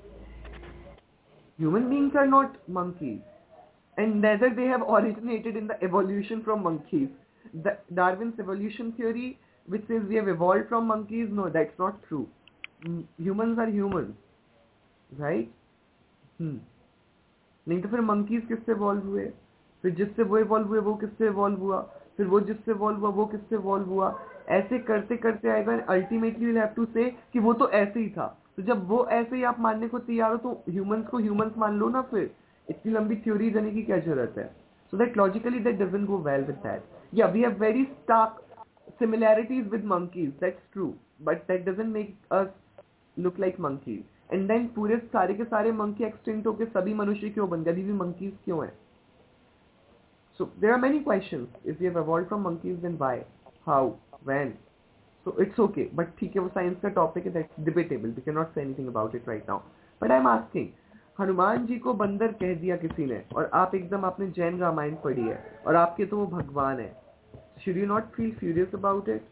Human beings are not monkeys, and neither they have originated in the evolution from monkeys. The Darwin's evolution theory, which says we have evolved from monkeys, no, that's not true. Mm, humans are humans, right? Hmm. नहीं तो फिर monkeys किससे evolve हुए? फिर जिससे वो evolve हुए वो किससे evolve हुआ? फिर वो जिससे evolve हुआ वो किससे evolve हुआ? ऐसे करते करते आएगा, ultimately we'll have to say कि वो तो ऐसे ही था। तो जब वो ऐसे ही आप मानने को तैयार हो तो humans को humans मान लो ना, फिर इतनी लंबी थ्योरी देने की क्या जरूरत है? So that logically that doesn't go well with that. Yeah, we have very stark similarities with monkeys, that's true, but that doesn't make us look like monkeys. And then पूरे सारे के सारे monkey extinct होके सभी मनुष्य क्यों बन गए? अभी भी monkeys क्यों हैं? So there are many questions. If we have evolved from monkeys, then why? How? When? So it's okay. But ठीक है, वो science का topic है, that's debatable. We cannot say anything about it right now. But I'm asking, Hanuman ji को बंदर कह दिया किसी ने, और आप एकदम आपने जैन रामायण पढ़ी है, और आपके तो वो भगवान है. Should you not feel furious about it?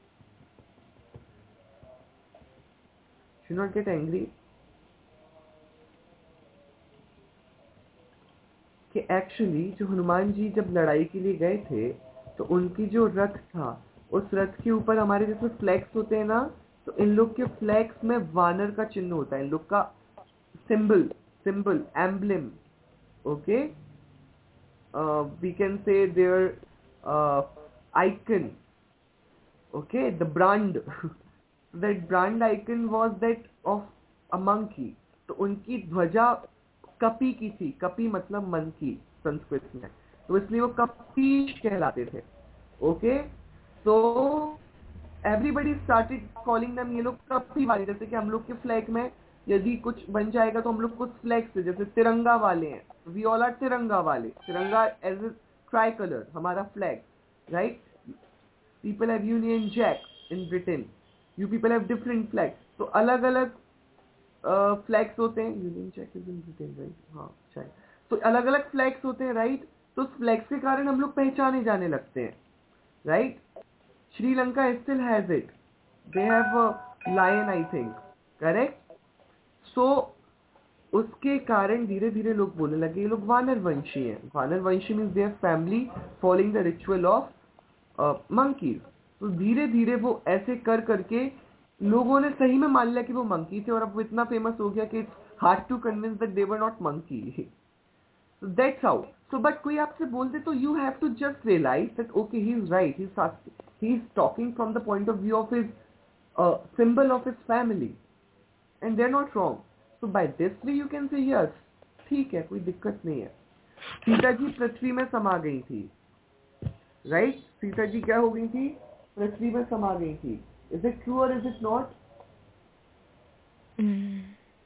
Should you not get angry? कि एक्चुअली जो हनुमान जी जब लड़ाई के लिए गए थे तो उनकी जो रथ था, उस रथ के ऊपर हमारे जैसे फ्लैग्स होते हैं ना, तो इन लोग के फ्लैग्स में वानर का चिन्ह होता है, इन लोग का symbol, symbol emblem. Okay, we can say their icon, okay, the brand, that brand icon was that of a monkey. तो उनकी ध्वजा कपी की थी. कपी मतलब मन की संस्कृत में, तो इसलिए वो कपीश कहलाते थे. ओके, तो एवरीबडी स्टार्टेड कॉलिंग देम, ये लोग कपी वाले. जैसे कि हम लोग के फ्लैग में यदि कुछ बन जाएगा तो हम लोग कुछ फ्लैग से, जैसे तिरंगा वाले हैं, वी ऑल आर तिरंगा वाले. Tiranga as a tri colour हमारा flag, right? People have Union Jack in Britain, you people have different flag. तो अलग अलग फ्लैग्स होते हैं. Union Jack is in Britain, right? हाँ शायद. तो अलग अलग फ्लैग्स होते हैं, राइट? तो फ्लैग्स के कारण हम लोग पहचाने जाने लगते हैं, right? Sri Lanka still has it, they have a lion, I think, correct? So उसके कारण धीरे धीरे लोग बोलने लगे ये लोग वानर वंशी हैं. वानर वंशी means their family following the ritual of monkeys. तो धीरे धीरे वो ऐसे कर करके लोगों ने सही में मान लिया कि वो मंकी थे, और अब वो इतना फेमस हो गया कि it's hard to convince that they were not monkey. So that's how. So but कोई आपसे बोल दे तो you have to just realize that okay, he is right. He's he's talking from the point of view of his uh, symbol of his family, and they're not wrong. So by this way you can say yes, ठीक है, कोई दिक्कत नहीं है. सीता जी पृथ्वी में समा गई थी, right? सीता जी क्या हो गई थी? पृथ्वी में समा गई थी. Is it true or is it not? Mm.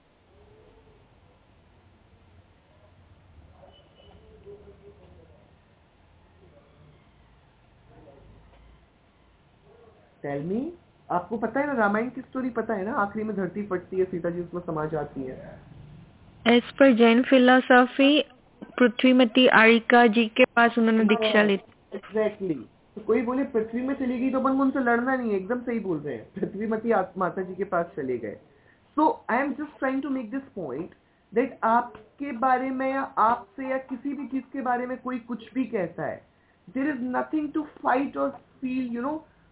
Tell me, आपको पता है ना रामायण की स्टोरी पता है ना? आखिरी में धरती फटती है, सीता जी उसमें समा जाती है. एज पर जैन फिलोसॉफी पृथ्वीमती आरिका जी के पास उन्होंने दीक्षा ली. एग्जैक्टली. तो कोई बोले पृथ्वी में चली गई तो अपन उनसे लड़ना नहीं है, एकदम सही बोल रहे हैं. पृथ्वीमती माता जी के पास चले गए. So I am just trying to make this point that आपके बारे में या आपसे या किसी भी चीज के बारे में कोई कुछ भी कहता है, there is nothing to fight और feel, you know,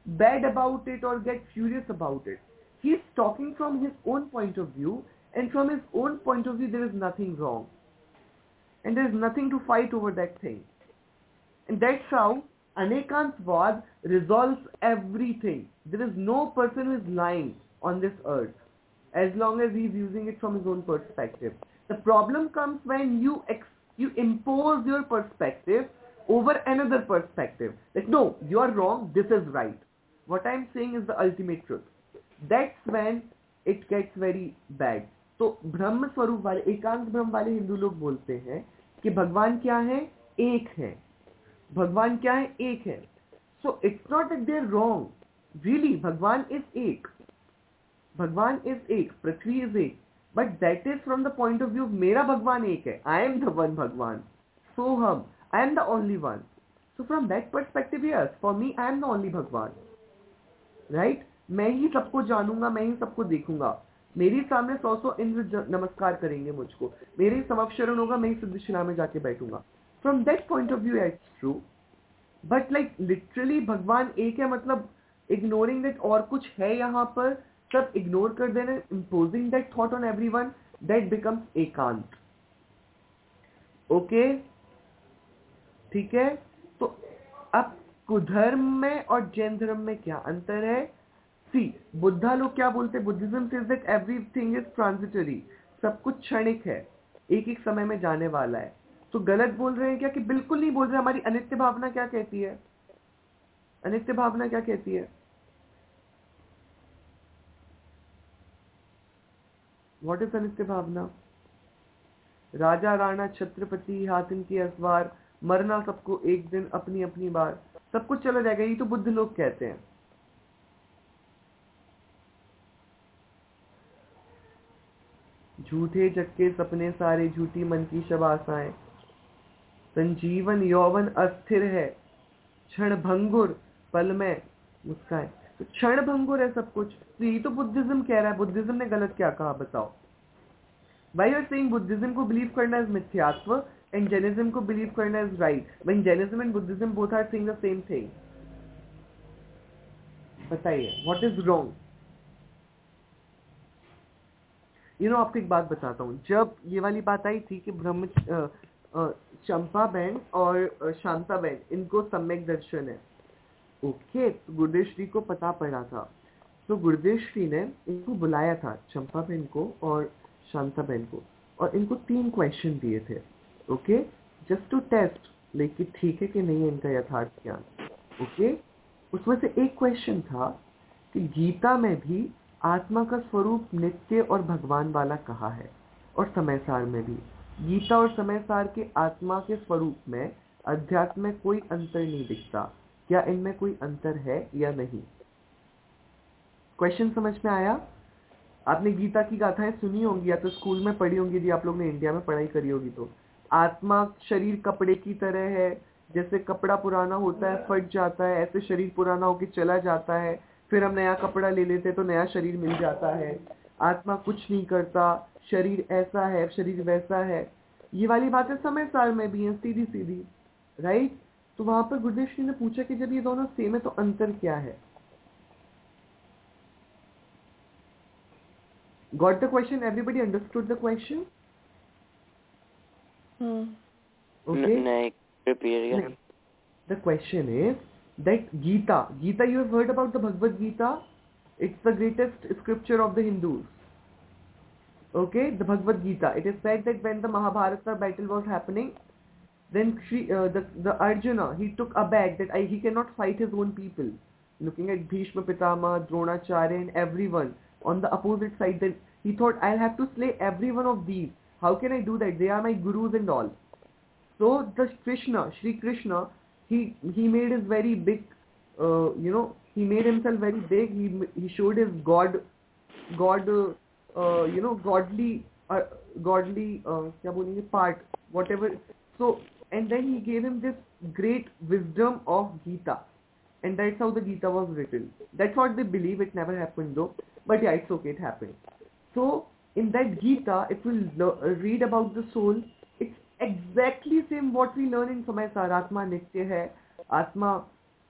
bad about it or get furious about it. He is talking from his own point of view, and from his own point of view there is nothing wrong. And there is nothing to fight over that thing. And that's how Anekantvad resolves everything. There is no person who is lying on this earth, as long as he is using it from his own perspective. The problem comes when you ex- you impose your perspective over another perspective. That no, you are wrong, this is right. What I am saying is the ultimate truth. That's when it gets very bad. तो ब्रह्म स्वरूप वाले, एकांत ब्रह्म वाले हिंदू लोग बोलते हैं कि भगवान क्या है? एक है. भगवान क्या है? एक है. So it's not that they're wrong. Really, भगवान is एक. भगवान is एक. पृथ्वी is एक. But that is from the point of view of मेरा भगवान एक है. I am the one भगवान. So हम. I am the only one. So from that perspective, yes, for me, I am the only भगवान. Right? मैं ही सबको जानूंगा, मैं ही सबको देखूंगा. मेरे सामने सौ सौ इंद्र नमस्कार करेंगे मुझको. मेरे समक्ष शरण होगा, मैं ही सिद्धशिला में जाके बैठूंगा. From that point of view, it's true. But like literally भगवान एक है मतलब ignoring that और कुछ है यहाँ पर, सब ignore कर देना, imposing that thought on everyone, that becomes एकांत. Okay? ठीक है. तो अब कुधर्म में और जैन धर्म में क्या अंतर है? सी, बुद्धा लोग क्या बोलते हैं? Buddhism says that everything is transitory. सब कुछ क्षणिक है, एक एक समय में जाने वाला है. तो गलत बोल रहे हैं क्या? कि बिल्कुल नहीं बोल रहे. हमारी अनित्य भावना क्या कहती है? अनित्य भावना क्या कहती है? व्हाट इज अनित्य भावना? राजा राणा छत्रपति हातिम की असवार, मरना सबको एक दिन, अपनी अपनी बार, सब कुछ चला जाएगा. ये तो बुद्ध लोग कहते हैं. झूठे जक्के सपने सारे, झूठी मन की सब आशाएं, संजीवन यौवन अस्थिर है, क्षण भंगुर पल में मुस्काए. तो क्षण भंगुर है सब कुछ. तो ये तो बुद्धिज्म कह रहा है. बुद्धिज्म ने गलत क्या कहा बताओ? Why you are saying Buddhism को बिलीव करना is मिथ्यात्व and Jainism को बिलीव करना is right, when Jainism and Buddhism both are saying the same thing? बताइए, what is wrong? You know, आपको एक बात बताता हूँ. जब ये वाली बात आई थी कि ब्रह्म चंपा बहन और शांता बहन, इनको सम्यक दर्शन है. ओके, तो गुरुदेव श्री को पता पड़ा था. तो गुरुदेव श्री ने इनको बुलाया था, चंपा बहन को और शांता बहन को, और इनको तीन क्वेश्चन दिए थे. ओके, जस्ट टू टेस्ट लेकिन ठीक है कि नहीं है इनका यथार्थ ज्ञान. ओके, उसमें से एक क्वेश्चन था कि गीता में भी आत्मा का स्वरूप नित्य और भगवान वाला कहा है, और समय सार में भी. गीता और समय सार के आत्मा के स्वरूप में अध्यात्म में कोई अंतर नहीं दिखता. क्या इनमें कोई अंतर है या नहीं? क्वेश्चन समझ में आया? आपने गीता की गाथाएं सुनी होंगी या तो स्कूल में पढ़ी होंगी, यदि आप लोग ने इंडिया में पढ़ाई करी होगी तो. आत्मा शरीर कपड़े की तरह है. जैसे कपड़ा पुराना होता है, फट जाता है, ऐसे शरीर पुराना होकर चला जाता है, फिर हम नया कपड़ा ले लेते तो नया शरीर मिल जाता है. आत्मा कुछ नहीं करता, शरीर ऐसा है, शरीर वैसा है. ये वाली बातें समय सार में भी हैं, सीधी सीधी. राइट? तो वहां पर गुरुदेव श्री ने पूछा कि जब ये दोनों सेम है तो अंतर क्या है? Got the question? Everybody understood the question? Hmm. Okay. नहीं, repeat again. No. The question is that Gita, Gita, you have heard about the Bhagavad Gita? It's the greatest scripture of the Hindus. Okay, the Bhagavad Gita. It is said that when the Mahabharata battle was happening, then Shri, uh, the, the Arjuna, he took a bag that I, he cannot fight his own people. Looking at Bhishma Pitama, Dronacharya and everyone on the opposite side, then he thought, I'll have to slay every one of these. How can I do that? They are my gurus and all. So the Krishna, Shri Krishna, he he made his very big, uh, you know, he made himself very big. He he showed his God, God, uh, you know, godly, uh, godly, uh, क्या बोलेंगे, part, whatever. So and then he gave him this great wisdom of Gita, and that's how the Gita was written. That's what they believe. It never happened though, but yeah, it's okay, it happened. So in that Gita, if we read about the soul, it's exactly same what we learn in Samay Sar. Atma Nitya hai, Atma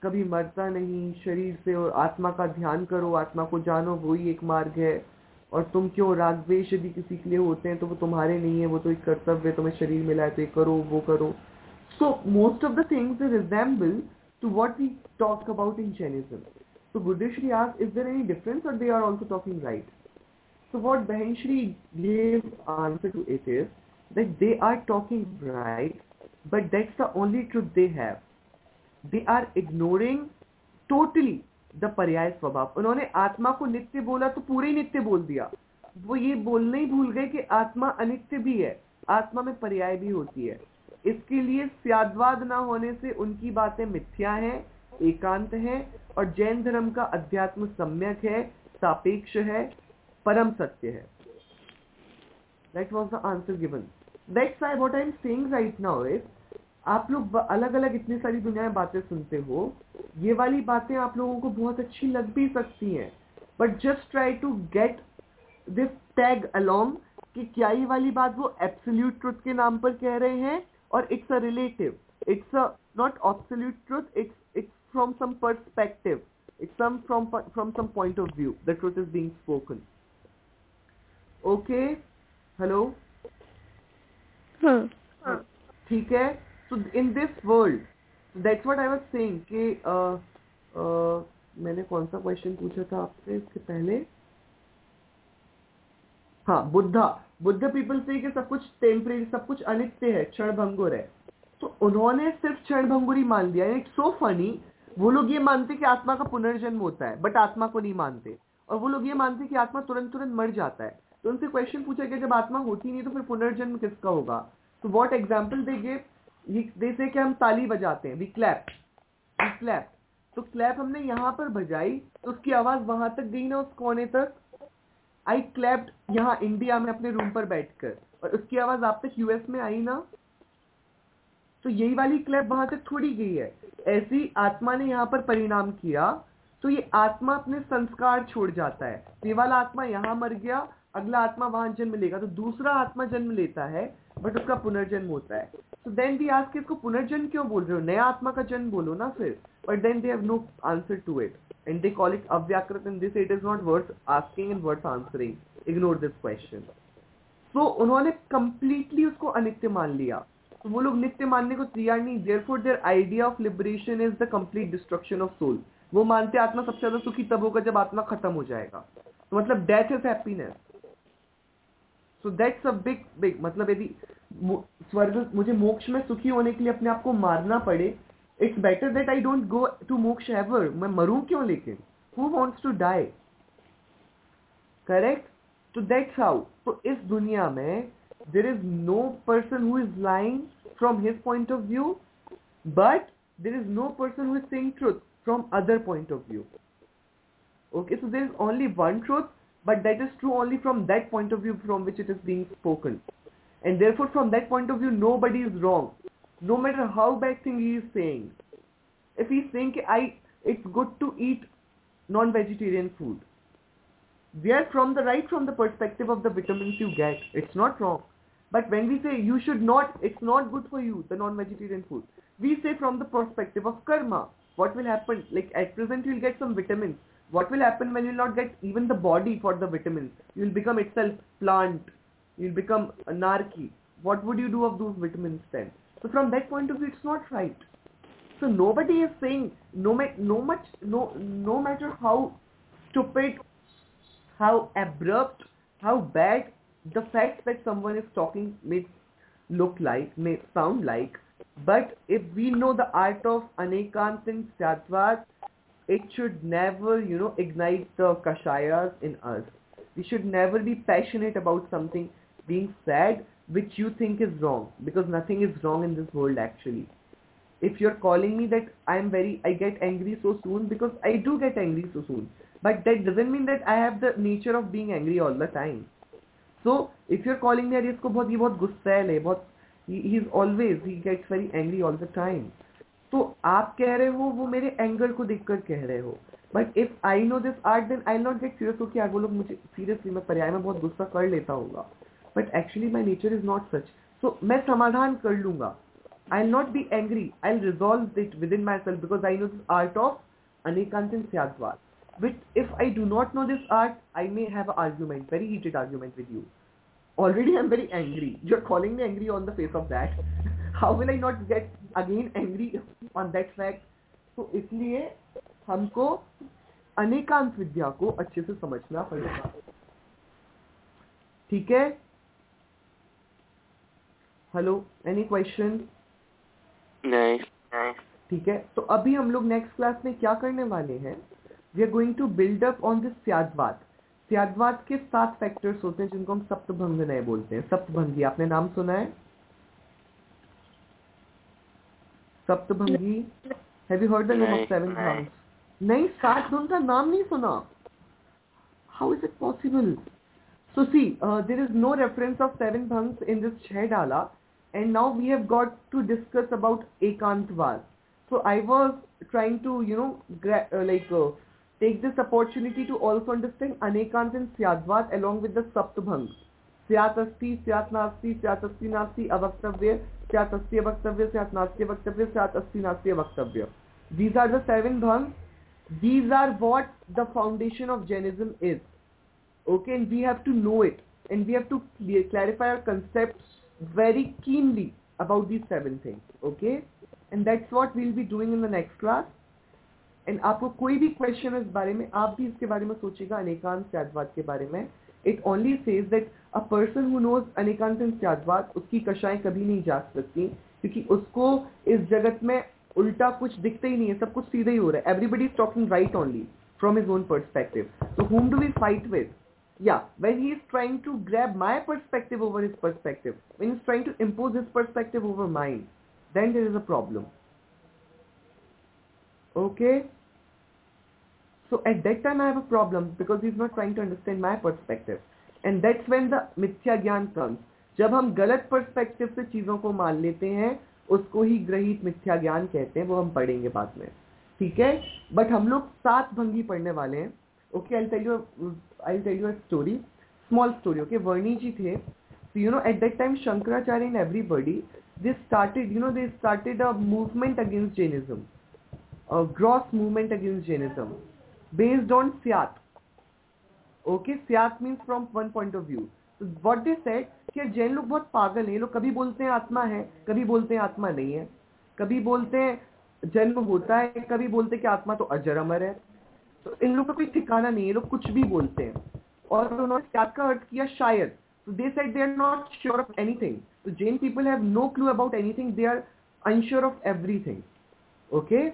कभी मरता नहीं शरीर से, और आत्मा का ध्यान करो, आत्मा को जानो, वही एक मार्ग है। और तुम क्यों राग द्वेष यदि किसी के लिए होते हैं तो वो तुम्हारे नहीं है, वो तो एक कर्तव्य है, तुम्हें शरीर मिला है तो ये करो वो करो। So most of the things resemble to what we talk about in Jainism. So Gurdeshri asked, is there any difference or they are also talking right? So what Bahenshri gave answer to it is that they are talking right, but that's the only truth they have. They are ignoring totally the पर्याय स्वभाव। उन्होंने आत्मा को नित्य बोला तो पूरे ही नित्य बोल दिया। वो ये बोलने ही भूल गए कि आत्मा अनित्य भी है, आत्मा में पर्याय भी होती है। इसके लिए स्याद्वाद ना होने से उनकी बातें मिथ्या हैं, एकांत है, और जैन धर्म का अध्यात्म सम्यक है, सापेक्ष है, परम सत्य है। That was the answer given. That's why what I am saying right now is, आप लोग अलग अलग इतनी सारी दुनिया में बातें सुनते हो, ये वाली बातें आप लोगों को बहुत अच्छी लग भी सकती हैं, but just try to get this tag along कि क्या ये वाली बात वो absolute truth के नाम पर कह रहे हैं, और it's a relative, it's a not absolute truth, it's it's from some perspective, it's some from from some point of view the truth is being spoken. Okay, hello. Hmm. ठीक है. So in this world, that's what I was saying कि uh, uh, मैंने कौन सा question पूछा था आपसे इसके पहले? हाँ, बुद्धा बुद्ध पीपल से कि सब कुछ टेम्परेरी, सब कुछ अनित्य है, क्षण भंगुर है। तो उन्होंने सिर्फ क्षण भंगुरी मान लिया। इट्स सो फनी, वो लोग ये मानते कि आत्मा का पुनर्जन्म होता है, बट आत्मा को नहीं मानते। और वो लोग ये मानते कि आत्मा तुरंत तुरंत मर जाता है। तो उनसे क्वेश्चन पूछा गया, जब आत्मा होती नहीं तो फिर पुनर्जन्म किसका होगा? तो व्हाट एग्जाम्पल दे गिव, जैसे कि हम ताली बजाते हैं, वी क्लैप वी क्लैप तो क्लैप हमने यहाँ पर बजाई तो उसकी आवाज वहां तक गई ना, उस कोने तक। आई क्लैप्ड यहाँ इंडिया में अपने रूम पर बैठकर, और उसकी आवाज आप तक यूएस में आई ना। तो यही वाली क्लैप वहां तक थोड़ी गई है। ऐसी आत्मा ने यहाँ पर परिणाम किया, तो ये आत्मा अपने संस्कार छोड़ जाता है। ये वाला आत्मा यहाँ मर गया, अगला आत्मा वहां जन्म लेगा, तो दूसरा आत्मा जन्म लेता है, बट उसका पुनर्जन्म होता है। तो देन वी आस्क, इसको पुनर्जन्म क्यों बोल रहे हो? नया आत्मा का जन्म बोलो ना फिर। But then they have no answer to it and they call it अव्याकृत, and this it is not worth asking and worth answering. Ignore this question. So उन्होंने कंप्लीटली उसको अनित्य मान लिया। तो वो लोग नित्य मानने को तैयार नहीं। Therefore their idea of liberation is the complete destruction of soul. वो मानते आत्मा सबसे ज्यादा सुखी तब होगा जब आत्मा खत्म हो जाएगा। तो मतलब death is happiness. So that's a big big मतलब यदि स्वर्ग, मुझे मोक्ष में सुखी होने के लिए अपने आप को मारना पड़े, it's better that I don't go to moksha ever. मैं मरूं क्यों? लेकिन who wants to die? Correct? तो दैट्स हाउ। तो इस दुनिया में there is no person who is lying from his point of view, but there is no person who is saying truth from other point of view. Okay, so there is only one truth, but that is true only from that point of view from which it is being spoken, and therefore from that point of view nobody is wrong, no matter how bad thing he is saying. If he is saying I it's good to eat non-vegetarian food, we are from the right from the perspective of the vitamins you get, it's not wrong. But when we say you should not, it's not good for you, the non-vegetarian food, we say from the perspective of karma. What will happen? Like at present you will get some vitamins. What will happen when you will not get even the body for the vitamins? You will become itself plant. You will become anarchy. What would you do of those vitamins then? So from that point of view, it's not right. So nobody is saying, no, no much, no, no matter how stupid, how abrupt, how bad the fact that someone is talking may look like, may sound like, but if we know the art of anekant and sattvad, it should never, you know, ignite the kashayas in us. We should never be passionate about something being said which you think is wrong, because nothing is wrong in this world actually. If you're calling me that I'm very, I get angry so soon, because I do get angry so soon, but that doesn't mean that I have the nature of being angry all the time. So if you're calling me, इसको बहुत ये बहुत गुस्सैल है, बहुत he he's always he gets very angry all the time. तो आप कह रहे हो वो मेरे एंगर को देखकर कह रहे हो, but if I know this art then I'll not get furious कि वो लोग मुझे seriously मैं पर्याय में बहुत गुस्सा कर लेता होगा, but actually my nature is not such. So मैं समाधान कर लूंगा, I'll not be angry. I'll resolve it within myself because I know this art of Anekant and Syadvad. But if I do not know this art, I may have an argument, very heated argument with you. Already I'm very angry. You're calling me angry on the face of that. How will I not get again angry on that fact? So इसलिए हमको अनेकांत विद्या को अच्छे से समझना पड़ेगा. ठीक है? Hello, any question? नहीं. ठीक है, तो अभी हम लोग नेक्स्ट क्लास में क्या करने वाले हैं? We are going to build up on this स्याद्वाद. स्याद्वाद के सात फैक्टर्स होते हैं जिनको हम सप्तभंगनय बोलते हैं. सप्तभंगी, आपने नाम सुना है? सप्तभंगी, have you heard the name of seven भंग्स? नहीं, सात भंग का नाम नहीं सुना. How is it possible? So see, uh, there is no reference of seven bhangs in this Chhaidala, and now we have got to discuss about Ekantvad. So I was trying to, you know, gra- uh, like uh, take this opportunity to also understand Anekant and Syadvad along with the Saptabhangs. Syat asti, Syat nasti, Syat asti nasti, avaktavya, Syat asti avaktavya, Syat nasti avaktavya, Syat asti nasti avaktavya. These are the seven bhangs. These are what the foundation of Jainism is. Okay, and we have to know it, and we have to clear, clarify our concepts very keenly about these seven things. Okay, and that's what we'll be doing in the next class. And आपको कोई भी question इस बारे में, आप भी इसके बारे में सोचिएगा अनेकांत स्याद्वाद के बारे में. It only says that a person who knows अनेकांत and स्याद्वाद, उसकी कषाएं कभी नहीं जा सकती, क्योंकि उसको इस जगत में उल्टा कुछ दिखता ही नहीं है, सब कुछ सीधा ही हो रहा है. Everybody is talking right only from his own perspective. So whom do we fight with? Yeah, when he is trying to grab my perspective over his perspective, when he is trying to impose his perspective over mine, then there is a problem. Okay? So at that time I have a problem because he is not trying to understand my perspective. And that's when the mithya gyan comes. जब हम गलत perspective से चीजों को मान लेते हैं, उसको ही ग्रहित मिथ्या ज्ञान कहते हैं. वो हम पढ़ेंगे बाद में. ठीक है? बट हम लोग सात भंगी पढ़ने वाले हैं. Okay, I'll tell you a, I'll tell you a story, small story. Okay, Varni ji the, so you know at that time Shankaracharya and everybody, they started, you know, they started a movement against Jainism, a gross movement against Jainism, based on Syat. Okay, Syat means from one point of view. So what they said कि जैन लोग बहुत पागल हैं. ये लोग कभी बोलते हैं आत्मा है, कभी बोलते हैं आत्मा नहीं है, कभी बोलते हैं जन्म होता है, कभी बोलते हैं कि आत्मा तो अजर अमर है. तो इन लोग का कोई ठिकाना नहीं है, लोग कुछ भी बोलते हैं. और उन्होंने स्यात का अर्थ किया शायद. So they said they are not sure of anything. So Jain people have no clue about anything. They are unsure of everything. Okay?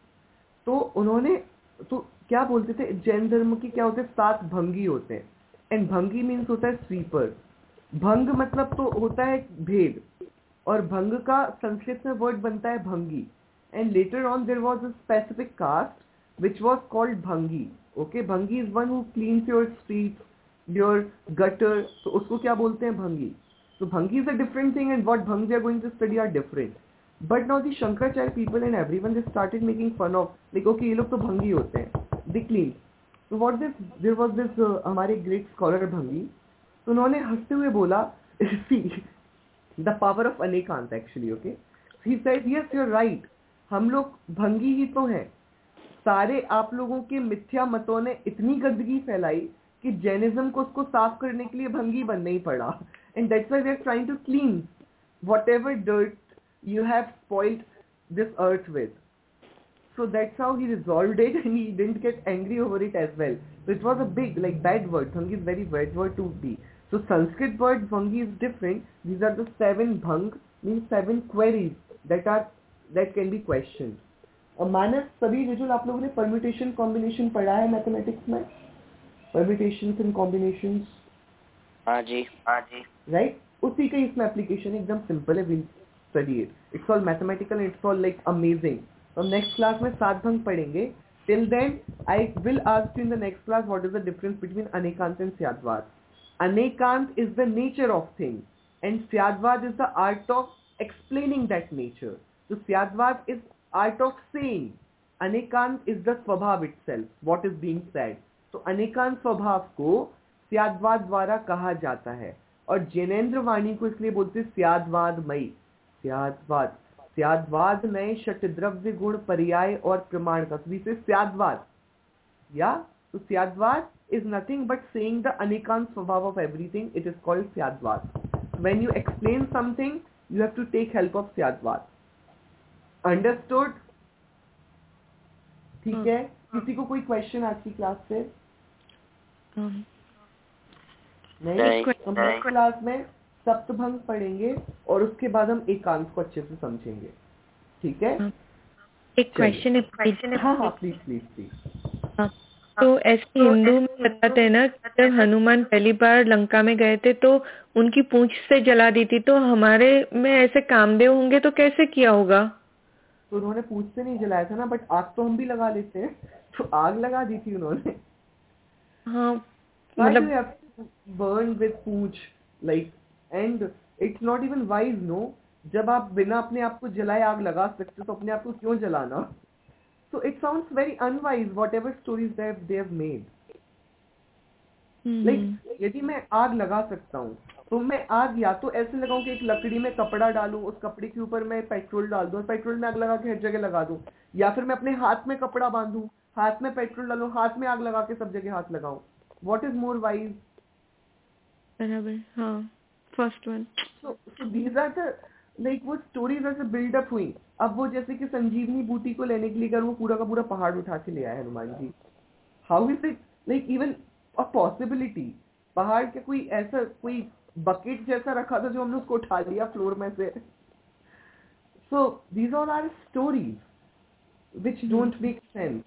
तो उन्होंने तो क्या बोलते थे, जैन धर्म की क्या होते हैं, सात भंगी होते हैं. एंड भंगी मीन्स होता है स्वीपर. भंग मतलब तो होता है भेद, और भंग का संस्कृत में वर्ड बनता है भंगी. And later on there was a specific caste which was called Bhangi. Okay, Bhangi is one who cleans your streets, your gutter. So उसको क्या बोलते हैं, Bhangi. So Bhangi is a different thing, and what Bhangs we are going to study are different. But now the Shankaracharya people and everyone, they started making fun of, like, okay, ये लोग तो Bhangi होते हैं, they clean. So what this, there was this uh, हमारे great scholar Bhangi. तो उन्होंने हंसते हुए बोला, see, the power of Anekant actually. Okay, he said, yes, you're right. हम लोग भंगी ही तो हैं. सारे आप लोगों के मिथ्या मतों ने इतनी गंदगी फैलाई कि जैनिज्म को उसको साफ करने के लिए भंगी बनना ही पड़ा. And that's why we are trying to clean whatever dirt you have spoiled this earth with. So that's how he resolved it, and he didn't get angry over it as well. So it was a big like bad word. भंगी is very bad word to be. So Sanskrit word भंगी is different. These are the seven भंग, means seven queries that are that can be question. और मानस, सभी रिजुल आप लोगों ने permutation combination पढ़ा है मैथमेटिक्स में, परम्यूटेशंस एंड कॉम्बिनेशंस. हाँ जी, हाँ जी. राइट, उसी का इसमें एप्लीकेशन एकदम सिंपल है. Will study it. It's all mathematical, it's all like amazing. तो नेक्स्ट क्लास में सात भंग पढ़ेंगे. Till then I will ask you in the next class what is the difference between अनेकांत एंड स्याद्वाद. अनेकांत is the nature of thing and स्याद्वाद is the art of explaining that nature. तो स्याद्वाद is art of saying. Anekant is the स्वभाव itself, what is being said. तो अनेकांत स्वभाव को स्याद्वाद द्वारा कहा जाता है. और जैनेन्द्र वाणी को इसलिए बोलते हैं स्याद्वादमयी. स्याद्वाद, स्याद्वाद नए षटद्रव्य गुण पर्याय और प्रमाण का, से स्याद्वाद या तो स्याद्वाद is nothing but saying the anikant स्वभाव of everything. It is called स्याद्वाद. When you explain something, you have to take help of स्याद्वाद. Understood? ठीक है. किसी को कोई क्वेश्चन आज की क्लास से? नहीं. हम नेक्स्ट क्लास में सप्तभंग पढ़ेंगे और उसके बाद हम एकांत को अच्छे से समझेंगे. ठीक है. एक क्वेश्चन है. हाँ हाँ प्लीज प्लीज प्लीज. तो ऐसे हिंदू में बताते हैं ना, जब हनुमान पहली बार लंका में गए थे तो उनकी पूंछ से जला दी थी, तो हमारे में ऐसे कामदेव होंगे तो कैसे किया होगा? तो उन्होंने पूंछ से नहीं जलाया था ना, बट आग तो हम भी लगा लेते हैं, तो आग लगा दी थी उन्होंने. हाँ मतलब बर्न विद पूंछ like, and it's not even wise. No, जब आप बिना अपने आप को जलाए आग लगा सकते तो अपने आप को क्यों जलाना? So it sounds very unwise whatever stories they have, they have made. hmm. Like यदि मैं आग लगा सकता हूँ तो मैं आग या तो ऐसे लगाऊं कि एक लकड़ी में कपड़ा डालूं, उस कपड़े के ऊपर मैं पेट्रोल डाल दूं और पेट्रोल में आग लगा के हर जगह लगा दूं, या फिर मैं अपने हाथ में कपड़ा बांधूं, हाथ में पेट्रोल डालूं, हाथ में आग लगा के सब जगह हाथ लगाऊं. What is more wise? बराबर. हाँ, first one. So so these are the like like, वो स्टोरीज ऐसे बिल्डअप हुई. अब वो जैसे कि संजीवनी बूटी को लेने के लिए कर वो पूरा का पूरा पहाड़ उठा के ले आए Hanuman ji. How is it like even a possibility? पहाड़ के कोई ऐसा कोई बकेट जैसा रखा था जो हमने उसको उठा लिया फ्लोर में से. So these all are stories which don't make sense.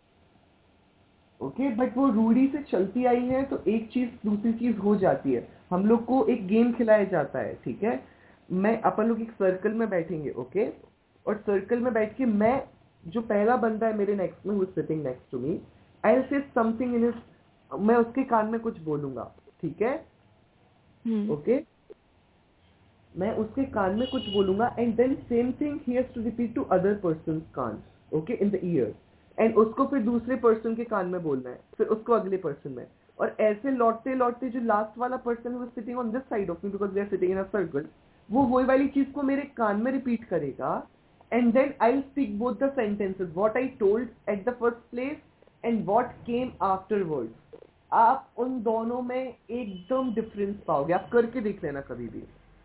Okay, but वो रूढ़ी से चलती आई है तो एक चीज दूसरी चीज हो जाती है. हम लोग को एक गेम खिलाया जाता है. ठीक है, मैं अपन लोग एक सर्कल में बैठेंगे. ओके, और सर्कल में बैठ के मैं जो पहला बंदा है मेरे नेक्स्ट में, who is sitting next to me, I will say something in his, मैं उसके कान में कुछ बोलूंगा. ठीक है. ओके, मैं उसके कान में कुछ बोलूंगा and then same thing he has to repeat to other persons कान. Okay, in the ear, and उसको फिर दूसरे पर्सन के कान में बोलना है, फिर उसको अगले पर्सन में, और ऐसे लौटते लौटते जो लास्ट वाला person who is sitting on this side of me, because we are sitting in a circle, वो वही वाली चीज को मेरे कान में रिपीट करेगा. And then I will speak both the sentences, what I told at the first place and what came afterwards. आप उन दोनों में एकदम डिफरेंस पाओगे. आप करके देख लेना कभी भी.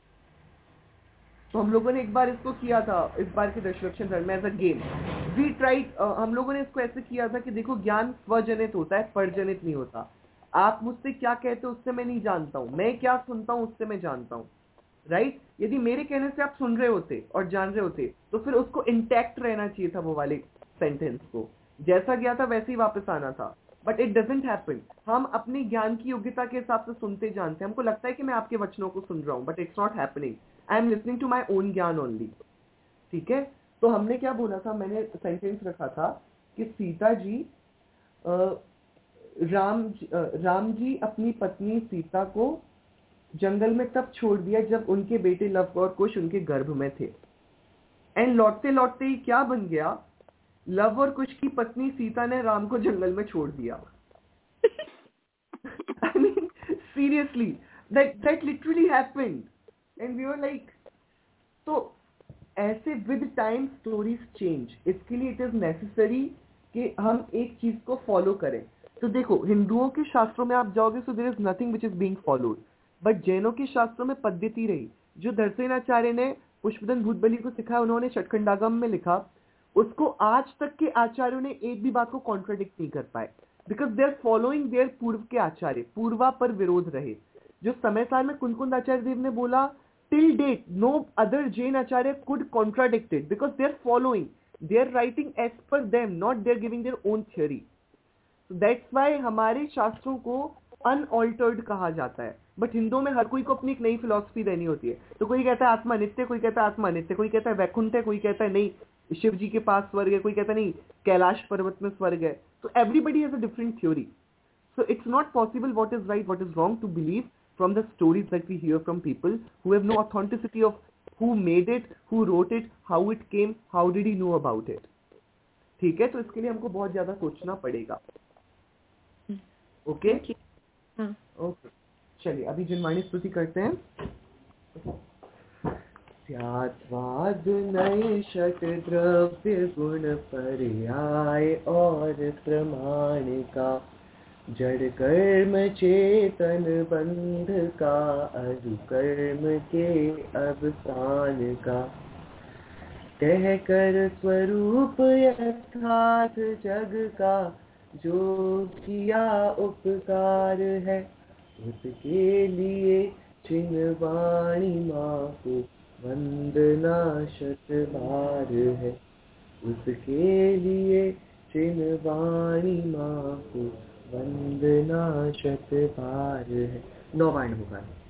तो हम लोगों ने एक बार इसको किया था, इस बार के दशलक्षण धर्म में as a game we tried. हम लोगों ने इसको ऐसे किया था कि देखो, ज्ञान स्वजनित होता है, परजनित नहीं होता. आप मुझसे क्या कहते हो उससे मैं नहीं जानता हूँ, मैं क्या सुनता हूँ उससे मैं जानता हूँ. Right right? यदि मेरे कहने से आप सुन रहे होते और जान रहे होते तो फिर उसको इंटैक्ट रहना चाहिए था, वो वाले सेंटेंस को जैसा गया था वैसे ही वापस आना था. But it doesn't happen. हम अपनी ज्ञान की योग्यता के हिसाब से सुनते जानते हैं. हमको लगता है कि मैं आपके वचनों को सुन रहा हूँ, but it's not happening. I am listening to my own gyan only. ठीक है. तो हमने क्या बोला था, मैंने सेंटेंस रखा था कि सीता जी आ, राम राम जी अपनी पत्नी सीता को जंगल में तब छोड़ दिया जब उनके बेटे लव और कुश उनके गर्भ में थे. एंड लौटते लौटते ही क्या बन गया, लव और कुश की पत्नी सीता ने राम को जंगल में छोड़ दिया. I mean, seriously, that that literally happened, and we were like, तो ऐसे with time stories change. इसके लिए it is necessary कि हम एक चीज को फॉलो करें. तो देखो, हिंदुओं के शास्त्रों में आप जाओगे so there is nothing which is being followed. But जैनों के शास्त्रों में पद्धति रही, जो दर्शनाचार्य ने पुष्पदन भूतबली को सिखाया, उन्होंने षटखंडागम में लिखा, उसको आज तक के आचार्यों ने एक भी बात को कॉन्ट्राडिक्ट नहीं कर पाए, because they are following their पूर्व के आचार्य. पूर्वा पर विरोध रहे. जो समय साल में कुंदकुंद आचार्य देव ने बोला, till date no other Jain acharya could contradict it, because they are following, they are writing as per them, not they are giving their own theory. That's why हमारे शास्त्रों को अनऑल्टर्ड कहा जाता है. बट हिंदुओं में हर कोई को अपनी एक नई फिलॉसफी देनी होती है. तो कोई कहता है आत्मा नित्य, कोई कहता है आत्मा नित्य, कोई कहता है वैकुंठ है, कोई कहता है नहीं शिव जी के पास स्वर्ग है, कोई कहता है नहीं कैलाश पर्वत में स्वर्ग है. तो everybody has a different theory. So it's not possible what is right what is wrong to believe from the stories that we hear from people who have no authenticity of who made it, who wrote it, how it came, how did he know about it. ठीक है. तो इसके लिए हमको बहुत ज्यादा सोचना पड़ेगा. ओके ओके, चलिए अभी जिनवाणी स्तुति करते हैं. स्यात्वाद नए षट द्रव्य गुण पर्याय और प्रमाण का, जड़ कर्म चेतन बंध का, अरुकर्म के अवसान का, कह कर स्वरूप यथार्थ जग का, जो किया उपकार है, उसके लिए छिन्न वाणी माँ को वंदना शत बार है, उसके लिए छिन्न वाणी माँ को वंदना शत बार है। नौ वाणी होगा।